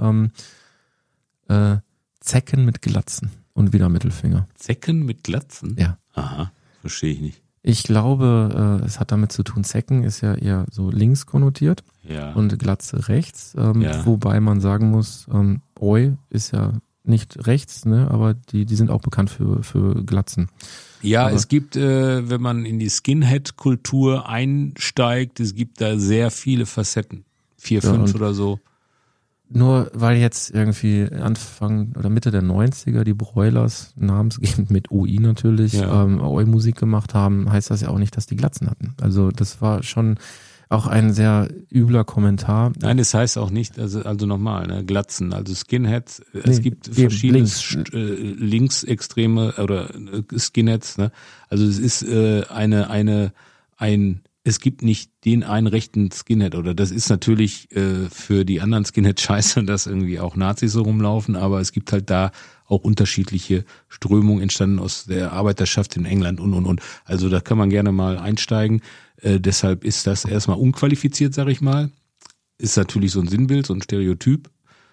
Zecken mit Glatzen und wieder Mittelfinger. Zecken mit Glatzen? Ja. Aha, verstehe ich nicht. Ich glaube, es hat damit zu tun, Zecken ist ja eher so links konnotiert und Glatze rechts, wobei man sagen muss, Oi ist ja nicht rechts, ne, aber die sind auch bekannt für Glatzen. Ja, aber es gibt, wenn man in die Skinhead-Kultur einsteigt, es gibt da sehr viele Facetten. 4, 5 oder so. Nur weil jetzt irgendwie Anfang oder Mitte der 90er die Broilers namensgebend mit OI natürlich Oi-Musik gemacht haben, heißt das ja auch nicht, dass die Glatzen hatten. Also das war schon auch ein sehr übler Kommentar. Nein, das heißt auch nicht, also nochmal, ne, Glatzen, also Skinheads, es gibt verschiedene Linksextreme oder Skinheads, ne? Also es ist es gibt nicht den einen rechten Skinhead, oder das ist natürlich für die anderen Skinheads scheiße, dass irgendwie auch Nazis so rumlaufen, aber es gibt halt da auch unterschiedliche Strömungen entstanden aus der Arbeiterschaft in England und. Also da kann man gerne mal einsteigen. Deshalb ist das erstmal unqualifiziert, sag ich mal. Ist natürlich so ein Sinnbild, so ein Stereotyp.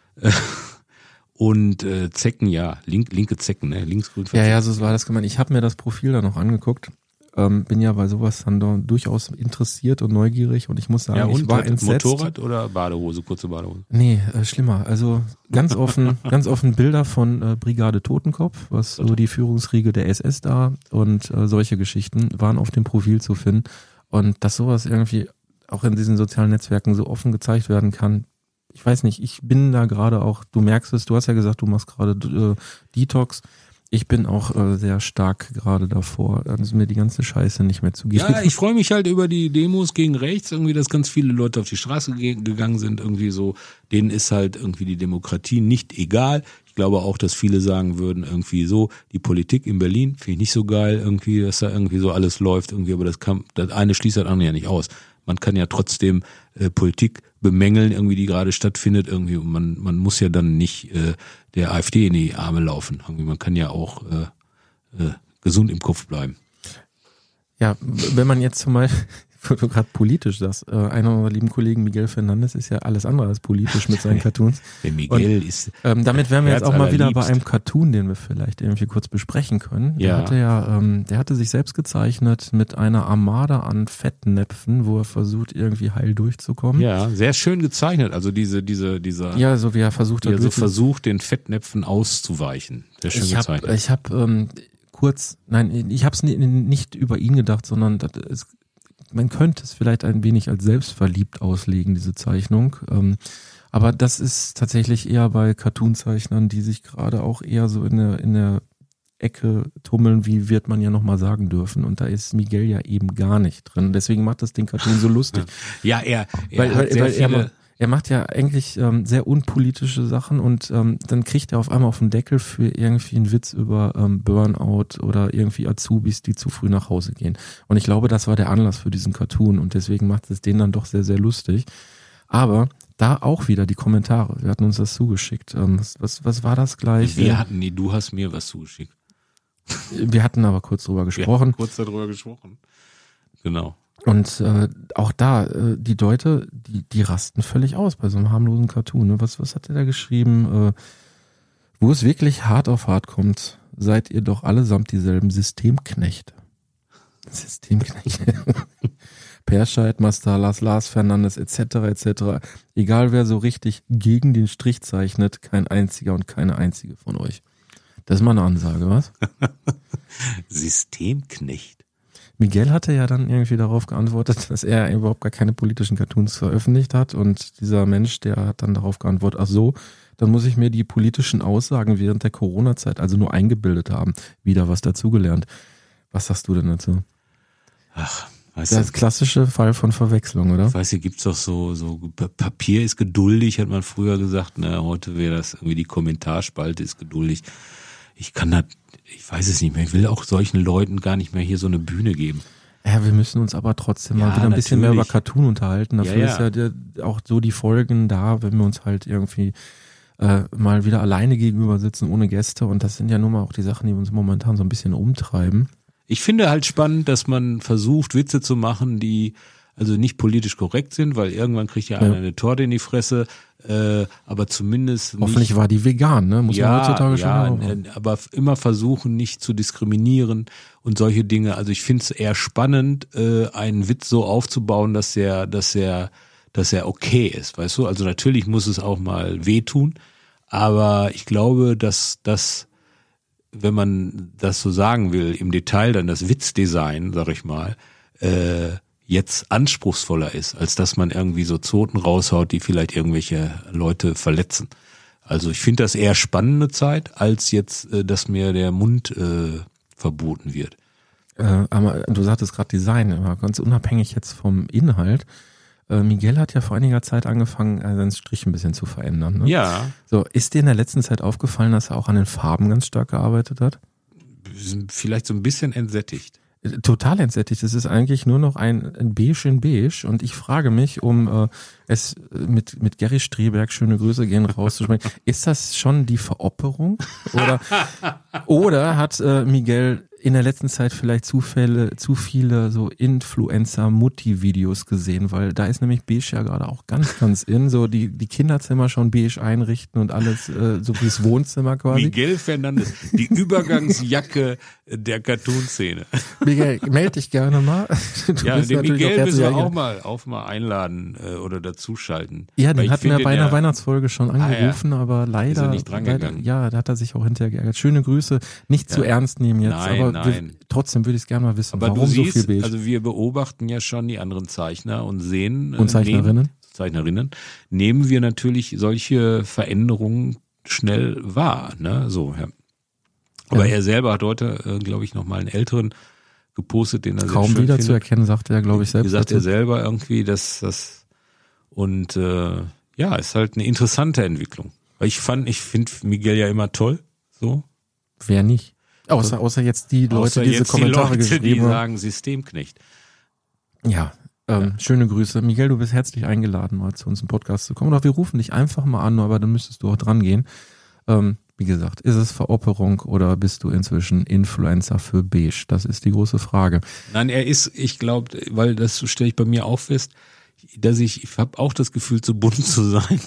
Und Zecken, linke Zecken, ne? Linksgrün. Ja, so war das gemeint. Ich habe mir das Profil da noch angeguckt. Bin ja bei sowas dann durchaus interessiert und neugierig und ich muss sagen, ich war entsetzt. Motorrad oder Badehose, kurze Badehose? Nee, schlimmer. Also ganz offen Bilder von Brigade Totenkopf, was so die Führungsriege der SS da und solche Geschichten waren auf dem Profil zu finden. Und dass sowas irgendwie auch in diesen sozialen Netzwerken so offen gezeigt werden kann, ich weiß nicht, ich bin da gerade auch, du merkst es, du hast ja gesagt, du machst gerade Detox. Ich bin auch sehr stark gerade davor, mir die ganze Scheiße nicht mehr zu geben. Ja, ich freue mich halt über die Demos gegen rechts, irgendwie, dass ganz viele Leute auf die Straße gegangen sind, irgendwie so, denen ist halt irgendwie die Demokratie nicht egal. Ich glaube auch, dass viele sagen würden, irgendwie so, die Politik in Berlin finde ich nicht so geil, irgendwie, dass da irgendwie so alles läuft, irgendwie, aber das eine schließt das andere ja nicht aus. Man kann ja trotzdem Politik bemängeln, irgendwie, die gerade stattfindet, irgendwie, und man muss ja dann nicht der AfD in die Arme laufen. Irgendwie, man kann ja auch gesund im Kopf bleiben. Ja, wenn man jetzt zum Beispiel, wo du gerade politisch sagst, einer unserer lieben Kollegen Miguel Fernandes ist ja alles andere als politisch mit seinen Cartoons. Der Miguel ist damit wären wir jetzt auch mal wieder bei einem Cartoon, den wir vielleicht irgendwie kurz besprechen können. Ja. Der hatte sich selbst gezeichnet mit einer Armada an Fettnäpfen, wo er versucht, irgendwie heil durchzukommen. Ja, sehr schön gezeichnet. Also dieser. Ja, so wie er versucht hat. Also versucht, den Fettnäpfen auszuweichen. Sehr schön gezeichnet. Ich habe ich habe es nicht über ihn gedacht, sondern man könnte es vielleicht ein wenig als selbstverliebt auslegen, diese Zeichnung. Aber das ist tatsächlich eher bei Cartoonzeichnern, die sich gerade auch eher so in der Ecke tummeln, wie wird man ja nochmal sagen dürfen. Und da ist Miguel ja eben gar nicht drin. Deswegen macht das den Cartoon so lustig. Ja, er macht ja eigentlich sehr unpolitische Sachen und dann kriegt er auf einmal auf den Deckel für irgendwie einen Witz über Burnout oder irgendwie Azubis, die zu früh nach Hause gehen. Und ich glaube, das war der Anlass für diesen Cartoon und deswegen macht es den dann doch sehr, sehr lustig. Aber da auch wieder die Kommentare. Wir hatten uns das zugeschickt. Was war das gleich? Du hast mir was zugeschickt. Wir hatten aber kurz drüber gesprochen. Kurz darüber gesprochen. Genau. Und auch da, die Leute, die rasten völlig aus bei so einem harmlosen Cartoon. Ne? Was hat er da geschrieben? Wo es wirklich hart auf hart kommt, seid ihr doch allesamt dieselben Systemknechte. Systemknechte. Perscheid, Mastalas, Lars Fernandes etc. Egal wer so richtig gegen den Strich zeichnet, kein einziger und keine einzige von euch. Das ist mal eine Ansage, was? Systemknecht. Miguel hatte ja dann irgendwie darauf geantwortet, dass er überhaupt gar keine politischen Cartoons veröffentlicht hat und dieser Mensch, der hat dann darauf geantwortet, ach so, dann muss ich mir die politischen Aussagen während der Corona-Zeit also nur eingebildet haben. Wieder was dazugelernt. Was sagst du denn dazu? Ach, das ist klassische Fall von Verwechslung, oder? Ich weiß, hier gibt's doch so Papier ist geduldig, hat man früher gesagt, ne, heute wäre das irgendwie die Kommentarspalte ist geduldig. Ich weiß es nicht mehr. Ich will auch solchen Leuten gar nicht mehr hier so eine Bühne geben. Ja, wir müssen uns aber trotzdem mal wieder ein bisschen mehr über Cartoon unterhalten. Dafür ist ja auch so die Folgen da, wenn wir uns halt irgendwie mal wieder alleine gegenüber sitzen, ohne Gäste. Und das sind ja nun mal auch die Sachen, die uns momentan so ein bisschen umtreiben. Ich finde halt spannend, dass man versucht, Witze zu machen, die also nicht politisch korrekt sind, weil irgendwann kriegt ja einer eine Torte in die Fresse, aber zumindest nicht. Hoffentlich war die vegan, ne? Muss man heutzutage schon. Aber immer versuchen, nicht zu diskriminieren und solche Dinge. Also ich finde es eher spannend, einen Witz so aufzubauen, dass er okay ist, weißt du? Also natürlich muss es auch mal wehtun, aber ich glaube, dass das, wenn man das so sagen will, im Detail dann das Witzdesign, sag ich mal, jetzt anspruchsvoller ist, als dass man irgendwie so Zoten raushaut, die vielleicht irgendwelche Leute verletzen. Also ich finde das eher spannende Zeit, als jetzt, dass mir der Mund verboten wird. Aber du sagtest gerade Design, aber ganz unabhängig jetzt vom Inhalt. Miguel hat ja vor einiger Zeit angefangen, seinen Strich ein bisschen zu verändern. Ne? Ja. So, ist dir in der letzten Zeit aufgefallen, dass er auch an den Farben ganz stark gearbeitet hat? Vielleicht so ein bisschen entsättigt. Total entsättigt. Es ist eigentlich nur noch ein Beige in Beige und ich frage mich, um es mit Gary Streberg, schöne Grüße gehen rauszusprechen, ist das schon die Veropperung? Oder hat Miguel in der letzten Zeit vielleicht zu viele so Influencer-Mutti-Videos gesehen, weil da ist nämlich Beige ja gerade auch ganz in, so die Kinderzimmer schon beige einrichten und alles so wie das Wohnzimmer quasi. Miguel Fernandes, die Übergangsjacke der Cartoon-Szene. Miguel, melde dich gerne mal. Ja, den Miguel müssen wir auch mal einladen oder dazuschalten. Ja, den hatten wir bei einer Weihnachtsfolge schon angerufen, aber leider, ist er nicht drangegangen. Ja, da hat er sich auch hinterher geärgert. Schöne Grüße, nicht zu ernst nehmen jetzt, Nein. Trotzdem würde ich es gerne mal wissen, aber warum du siehst, so viel Beige? Also wir beobachten ja schon die anderen Zeichner und sehen und Zeichnerinnen, nehmen wir natürlich solche Veränderungen schnell wahr, ne? So, ja. Aber er selber hat heute, glaube ich, nochmal einen älteren gepostet, den er kaum wieder findet. Zu erkennen, sagt er, glaube ich, selbst. Wie sagt er selber irgendwie, dass das und ist halt eine interessante Entwicklung. Weil ich finde Miguel ja immer toll, so. Wer nicht? Außer jetzt die Leute, die diese Kommentare geschrieben haben. Die sagen Systemknecht. Ja, schöne Grüße. Miguel, du bist herzlich eingeladen, mal zu uns im Podcast zu kommen. Oder wir rufen dich einfach mal an, aber dann müsstest du auch dran gehen. Wie gesagt, ist es Veropperung oder bist du inzwischen Influencer für Beige? Das ist die große Frage. Nein, ich glaube, weil das stelle ich bei mir auch fest, dass ich habe auch das Gefühl, zu bunt zu sein.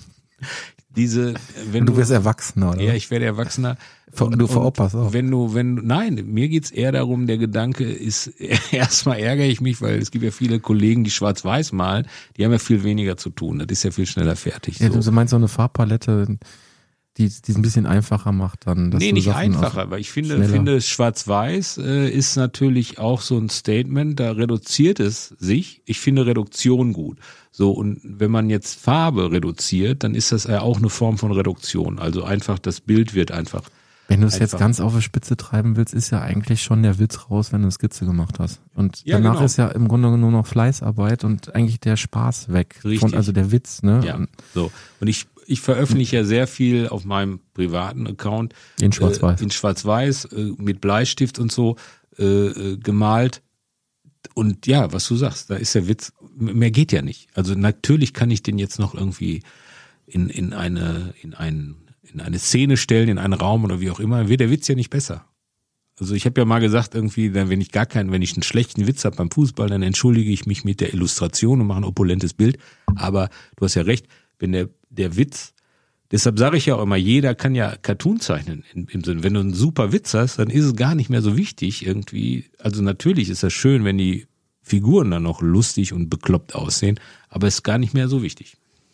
Du wirst erwachsener, oder? Ja, ich werde erwachsener. Du veropperst auch. Nein, mir geht's eher darum, der Gedanke ist, erstmal ärgere ich mich, weil es gibt ja viele Kollegen, die schwarz-weiß malen, die haben ja viel weniger zu tun, das ist ja viel schneller fertig. Ja, so. Du meinst so eine Farbpalette, die es ein bisschen einfacher macht dann. Nee, nicht einfacher, weil ich finde schwarz-weiß ist natürlich auch so ein Statement, da reduziert es sich. Ich finde Reduktion gut. So, und wenn man jetzt Farbe reduziert, dann ist das ja auch eine Form von Reduktion. Also einfach, das Bild wird einfach. Wenn du es jetzt ganz auf die Spitze treiben willst, ist ja eigentlich schon der Witz raus, wenn du eine Skizze gemacht hast. Und ja, danach ist ja im Grunde nur noch Fleißarbeit und eigentlich der Spaß weg. Richtig. Also der Witz, ne? Ja, so. Und ich veröffentliche ja sehr viel auf meinem privaten Account. In Schwarz-Weiß. In Schwarz-Weiß, mit Bleistift und so, gemalt. Und ja, was du sagst, da ist der Witz, mehr geht ja nicht. Also natürlich kann ich den jetzt noch irgendwie in eine Szene stellen, in einen Raum oder wie auch immer, wird der Witz ja nicht besser. Also ich habe ja mal gesagt, irgendwie, wenn ich einen schlechten Witz habe beim Fußball, dann entschuldige ich mich mit der Illustration und mache ein opulentes Bild. Aber du hast ja recht, wenn der Witz, deshalb sage ich ja auch immer, jeder kann ja Cartoon zeichnen im Sinne. Wenn du einen super Witz hast, dann ist es gar nicht mehr so wichtig irgendwie. Also natürlich ist das schön, wenn die Figuren dann noch lustig und bekloppt aussehen, aber es ist gar nicht mehr so wichtig.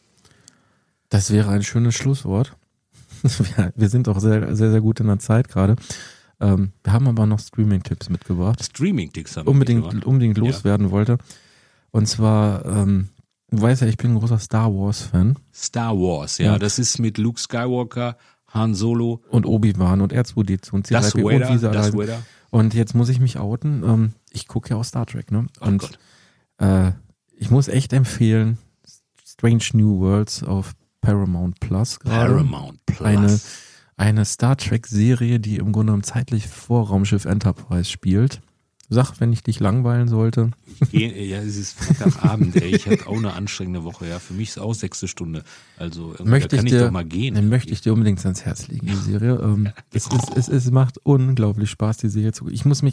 Das wäre ein schönes Schlusswort. Wir sind auch sehr, sehr, sehr gut in der Zeit gerade. Wir haben aber noch Streaming-Tipps mitgebracht. Streaming-Tipps haben wir unbedingt loswerden wollte. Und zwar, du weißt ja, ich bin ein großer Star Wars-Fan. Star Wars, ja. Das ist mit Luke Skywalker, Han Solo. Und Obi-Wan und R2D2 und Das Vader. Und jetzt muss ich mich outen. Ich gucke ja auch Star Trek, ne? Und ich muss echt empfehlen, Strange New Worlds auf Paramount Plus gerade. Paramount Plus. Eine Star Trek-Serie, die im Grunde genommen zeitlich vor Raumschiff Enterprise spielt. Sag, wenn ich dich langweilen sollte. Es ist Freitagabend, ey. Ich habe auch eine anstrengende Woche, ja. Für mich ist auch 6. Stunde. Also kann ich doch mal gehen. Dann möchte ich dir unbedingt ans Herz legen, die Serie. Es macht unglaublich Spaß, die Serie zu gucken.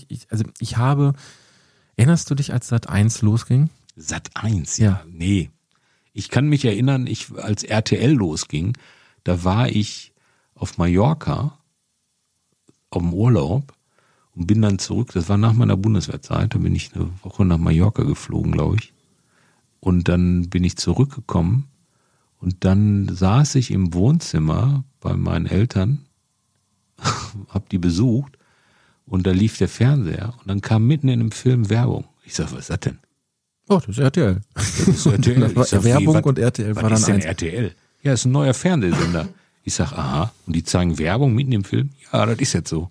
Erinnerst du dich, als Sat.1 losging? Sat.1, ja. Nee. Ich kann mich erinnern, als RTL losging, da war ich auf Mallorca, auf dem Urlaub und bin dann zurück, das war nach meiner Bundeswehrzeit, da bin ich eine Woche nach Mallorca geflogen, glaube ich. Und dann bin ich zurückgekommen und dann saß ich im Wohnzimmer bei meinen Eltern, hab die besucht und da lief der Fernseher und dann kam mitten in einem Film Werbung. Ich sag, was ist das denn? Oh, das ist RTL. Das ist RTL. Ich sag, Werbung und RTL war dann was ist denn RTL? Ja, ist ein neuer Fernsehsender. Ich sag, aha, und die zeigen Werbung mitten im Film? Ja, das ist jetzt so.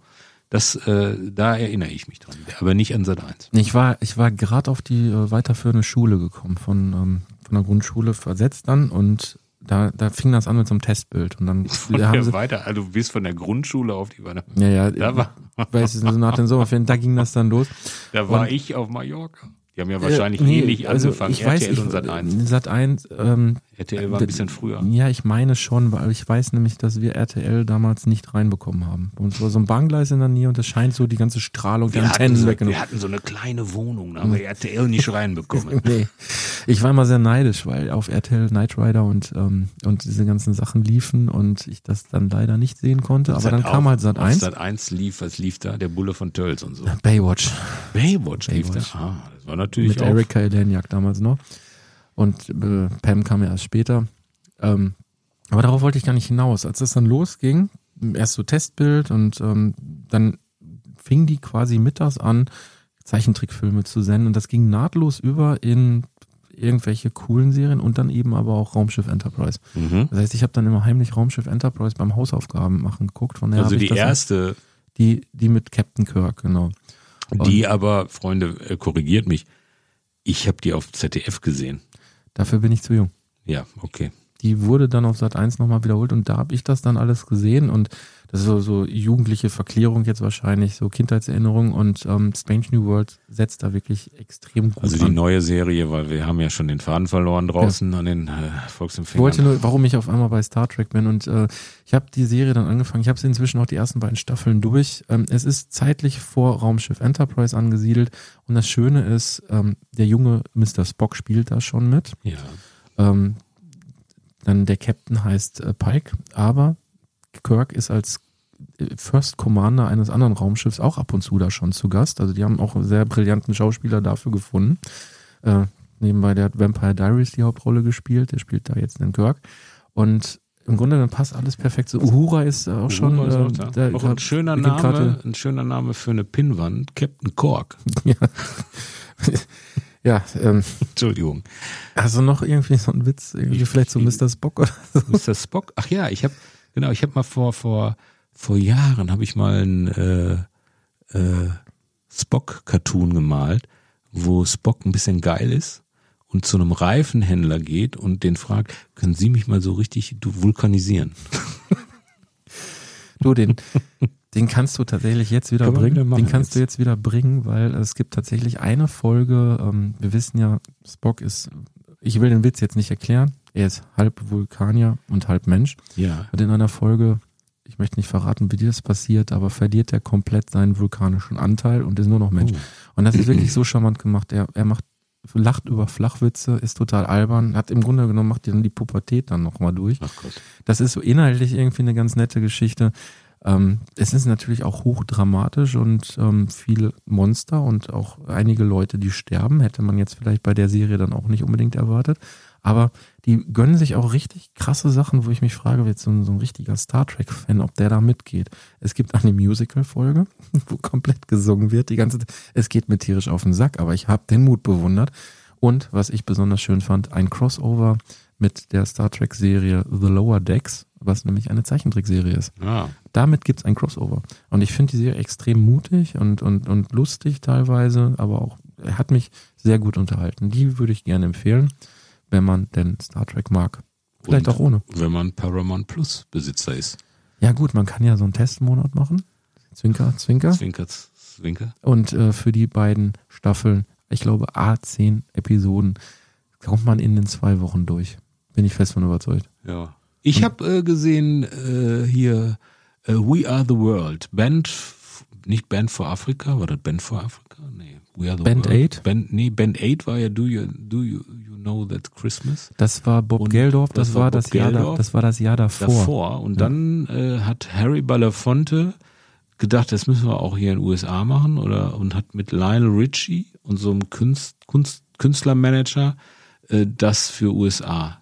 Da erinnere ich mich dran, aber nicht an Sat.1. Ich war gerade auf die weiterführende Schule gekommen, von der Grundschule versetzt dann und da fing das an mit so einem Testbild und dann also du bist von der Grundschule auf die weiter. Ja, weißt du, nach den Sommerferien, da ging das dann los. Da war ich auf Mallorca. Die haben ja wahrscheinlich ähnlich angefangen, RTL und Sat.1. Sat.1, RTL war ein bisschen früher. Ja, ich meine schon, weil ich weiß nämlich, dass wir RTL damals nicht reinbekommen haben. Bei uns war so ein Bahngleis in der Nähe und das scheint so die ganze Strahlung der Antennen weggenommen. Wir hatten so eine kleine Wohnung, da haben wir RTL nicht reinbekommen. Nee, ich war immer sehr neidisch, weil auf RTL Knight Rider und diese ganzen Sachen liefen und ich das dann leider nicht sehen konnte. Aber dann kam halt Sat.1. Sat.1 was lief da? Der Bulle von Tölz und so. Baywatch Lief da. Das war natürlich mit Erika Eleniak damals noch. Und Pam kam ja erst später. Aber darauf wollte ich gar nicht hinaus. Als das dann losging, erst so Testbild und dann fing die quasi mittags an, Zeichentrickfilme zu senden. Und das ging nahtlos über in irgendwelche coolen Serien und dann eben aber auch Raumschiff Enterprise. Mhm. Das heißt, ich habe dann immer heimlich Raumschiff Enterprise beim Hausaufgaben machen geguckt. Von der also die erste? Die mit Captain Kirk, genau. Die aber, Freunde, korrigiert mich, ich habe die auf ZDF gesehen. Dafür bin ich zu jung. Ja, okay. Die wurde dann auf Sat.1 nochmal wiederholt und da habe ich das dann alles gesehen und das ist so jugendliche Verklärung jetzt wahrscheinlich, so Kindheitserinnerung und Strange New World setzt da wirklich extrem gut an. Also die neue Serie, weil wir haben ja schon den Faden verloren draußen an den Volksempfängern. Ich wollte nur, warum ich auf einmal bei Star Trek bin und ich habe die Serie dann angefangen, ich habe sie inzwischen auch die ersten beiden Staffeln durch. Es ist zeitlich vor Raumschiff Enterprise angesiedelt und das Schöne ist, der junge Mr. Spock spielt da schon mit. Ja. Dann der Captain heißt Pike, aber Kirk ist als First Commander eines anderen Raumschiffs auch ab und zu da schon zu Gast. Also die haben auch einen sehr brillanten Schauspieler dafür gefunden. Nebenbei der hat Vampire Diaries die Hauptrolle gespielt. Der spielt da jetzt den Kirk. Und im Grunde dann passt alles perfekt. So, Uhura ist auch schon auch ein schöner Name für eine Pinnwand. Captain Kirk. Ja. Ja, Entschuldigung. Also noch irgendwie so ein Witz, irgendwie vielleicht so Mr. Spock oder so. Mr. Spock? Ach ja, ich habe mal vor Jahren habe ich mal ein Spock-Cartoon gemalt, wo Spock ein bisschen geil ist und zu einem Reifenhändler geht und den fragt, können Sie mich mal so richtig vulkanisieren? Du, den kannst du tatsächlich jetzt wieder bringen. Den kannst du jetzt wieder bringen, weil es gibt tatsächlich eine Folge, wir wissen ja, Spock ist, ich will den Witz jetzt nicht erklären, er ist halb Vulkanier und halb Mensch. Ja. Und in einer Folge, ich möchte nicht verraten, wie dir das passiert, aber verliert er komplett seinen vulkanischen Anteil und ist nur noch Mensch. Und das ist wirklich so charmant gemacht. Er lacht über Flachwitze, ist total albern, hat im Grunde genommen, macht dann die Pubertät dann nochmal durch. Ach Gott. Das ist so inhaltlich irgendwie eine ganz nette Geschichte. Es ist natürlich auch hochdramatisch und viele Monster und auch einige Leute, die sterben, hätte man jetzt vielleicht bei der Serie dann auch nicht unbedingt erwartet. Aber die gönnen sich auch richtig krasse Sachen, wo ich mich frage, jetzt so ein richtiger Star Trek-Fan, ob der da mitgeht. Es gibt eine Musical-Folge, wo komplett gesungen wird. Es geht mir tierisch auf den Sack, aber ich habe den Mut bewundert. Und was ich besonders schön fand, ein Crossover mit der Star Trek-Serie The Lower Decks, was nämlich eine Zeichentrickserie ist. Ah. Damit gibt's ein Crossover. Und ich finde die Serie extrem mutig und lustig teilweise, aber auch, er hat mich sehr gut unterhalten. Die würde ich gerne empfehlen, wenn man denn Star Trek mag. Vielleicht Und auch ohne. Wenn man Paramount Plus Besitzer ist. Ja gut, man kann ja so einen Testmonat machen. Zwinker, Zwinker. Zwinker, Zwinker. Und für die beiden Staffeln, ich glaube A10 Episoden, kommt man in den 2 Wochen durch. Bin ich fest von überzeugt. Ja. Ich habe gesehen hier We Are the World. Nicht Band for Africa, war das Band for Africa? Nee, We Are the Band World. 8? Band 8 war ja Do You Know That Christmas? Das war Bob Geldorf, das war das Jahr davor. Und dann hat Harry Belafonte gedacht, das müssen wir auch hier in den USA machen und hat mit Lionel Richie und so einem Künstlermanager das für USA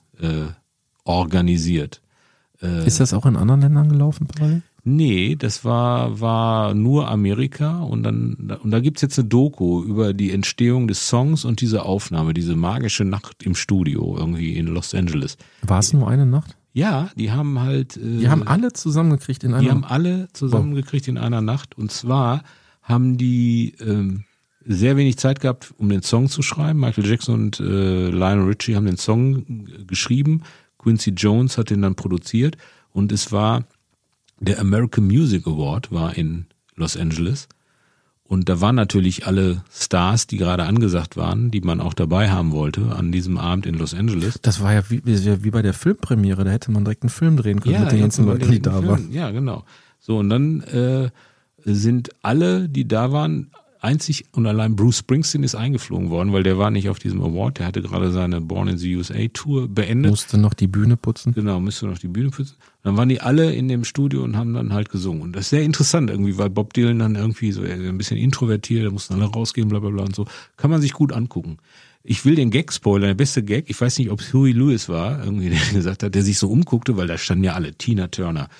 organisiert. Ist das auch in anderen Ländern gelaufen, parallel? Nee, das war nur Amerika und da gibt's jetzt eine Doku über die Entstehung des Songs und diese Aufnahme, diese magische Nacht im Studio irgendwie in Los Angeles. War es nur eine Nacht? Ja, die haben halt... Die haben alle zusammengekriegt in einer Die haben alle zusammengekriegt in einer Nacht und zwar haben die sehr wenig Zeit gehabt, um den Song zu schreiben. Michael Jackson und Lionel Richie haben den Song geschrieben, Quincy Jones hat den dann produziert und es war... Der American Music Award war in Los Angeles und da waren natürlich alle Stars, die gerade angesagt waren, die man auch dabei haben wollte an diesem Abend in Los Angeles. Das war ja wie bei der Filmpremiere, da hätte man direkt einen Film drehen können mit den ganzen Leuten, die da waren. Ja, genau. So, und dann sind alle, die da waren, einzig und allein Bruce Springsteen ist eingeflogen worden, weil der war nicht auf diesem Award, der hatte gerade seine Born in the USA Tour beendet. Musste noch die Bühne putzen. Genau, musste noch die Bühne putzen. Dann waren die alle in dem Studio und haben dann halt gesungen. Und das ist sehr interessant irgendwie, weil Bob Dylan dann irgendwie so ein bisschen introvertiert, da mussten alle rausgehen, bla bla bla und so. Kann man sich gut angucken. Ich will den Gag spoilern, der beste Gag, ich weiß nicht, ob es Huey Lewis war, irgendwie, der gesagt hat, der sich so umguckte, weil da standen ja alle, Tina Turner,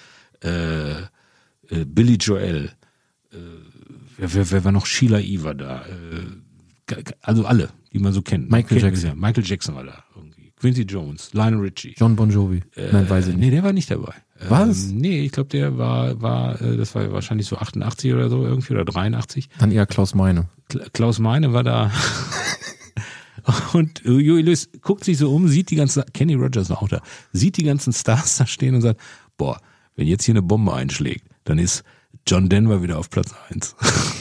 Billy Joel, wer war noch? Sheila E. war da. Also alle, die man so kennt. Michael Jackson. Michael Jackson war da irgendwie. Quincy Jones, Lionel Richie. John Bon Jovi. Nein, weiß ich nicht. Nee, der war nicht dabei. Was? Nee, ich glaube, der war das war wahrscheinlich so 88 oder so irgendwie oder 83. Dann eher Klaus Meine. Klaus Meine war da. Und Huey Lewis guckt sich so um, sieht die ganzen, Kenny Rogers war auch da, sieht die ganzen Stars da stehen und sagt, boah, wenn jetzt hier eine Bombe einschlägt, dann ist John Denver wieder auf Platz 1.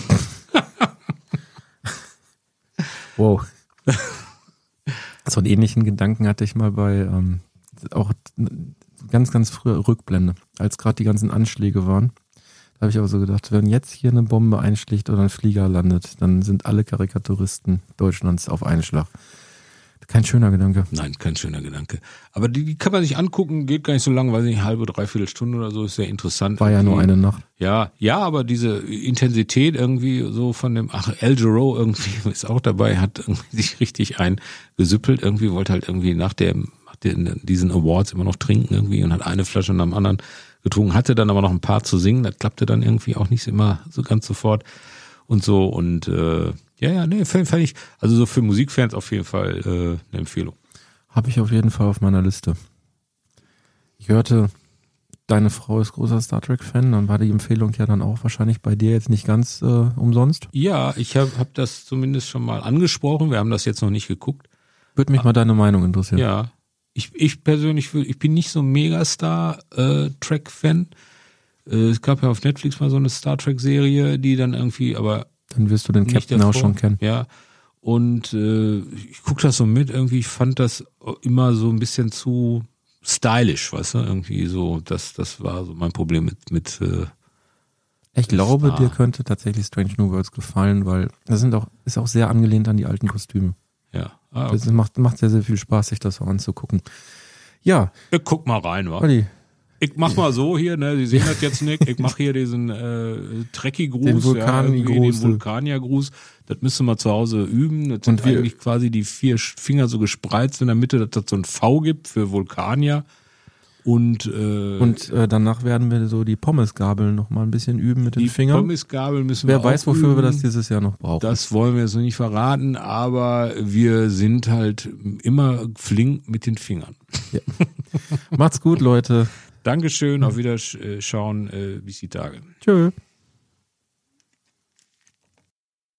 Wow. So einen ähnlichen Gedanken hatte ich mal bei auch ganz, ganz früher Rückblende, als gerade die ganzen Anschläge waren. Da habe ich aber so gedacht, wenn jetzt hier eine Bombe einschlägt oder ein Flieger landet, dann sind alle Karikaturisten Deutschlands auf einen Schlag. Kein schöner Gedanke. Nein, kein schöner Gedanke. Aber die kann man sich angucken, geht gar nicht so lang, weiß nicht, halbe, dreiviertel Stunde oder so, ist sehr interessant. War ja nur eine Nacht. Ja, aber diese Intensität irgendwie so von dem, El Giro irgendwie ist auch dabei, hat irgendwie sich richtig eingesüppelt, irgendwie wollte halt irgendwie nach diesen Awards immer noch trinken irgendwie und hat eine Flasche nach dem anderen getrunken, hatte dann aber noch ein paar zu singen, das klappte dann irgendwie auch nicht immer so ganz sofort und so und fand ich, also so für Musikfans auf jeden Fall eine Empfehlung. Habe ich auf jeden Fall auf meiner Liste. Ich hörte, deine Frau ist großer Star Trek-Fan, dann war die Empfehlung ja dann auch wahrscheinlich bei dir jetzt nicht ganz umsonst. Ja, ich hab das zumindest schon mal angesprochen, wir haben das jetzt noch nicht geguckt. Würde mich mal deine Meinung interessieren. Ja, ich persönlich, ich bin nicht so ein Mega-Star Trek-Fan. Es gab ja auf Netflix mal so eine Star Trek-Serie, die dann irgendwie, aber dann wirst du den Captain auch schon kennen. Ja, und ich gucke das so mit, irgendwie, ich fand das immer so ein bisschen zu stylisch, weißt du, irgendwie so, das war so mein Problem mit Ich glaube, dir könnte tatsächlich Strange New Worlds gefallen, weil das ist auch sehr angelehnt an die alten Kostüme. ja. Ah, okay. Das macht sehr, sehr viel Spaß, sich das so anzugucken. Ja, Ich guck mal rein, wa? Olli, Ich mach mal so hier, ne, Sie sehen das jetzt nicht, ich mache hier diesen Trekkie-Gruß, Den Vulkani-Gruß. den Vulkanier-Gruß. Das müsste man zu Hause üben. Das sind Und wir- eigentlich quasi die 4 Finger so gespreizt in der Mitte, dass das so ein V gibt für Vulkanier. Und danach werden wir so die Pommesgabeln noch mal ein bisschen üben mit den die Fingern. Pommesgabel müssen wir Wer weiß, auch wofür wir üben. das dieses Jahr noch brauchen. Das wollen wir jetzt noch nicht verraten, aber wir sind halt immer flink mit den Fingern. Macht's gut, Leute. Dankeschön, auf Wiederschauen, bis die Tage. Tschö.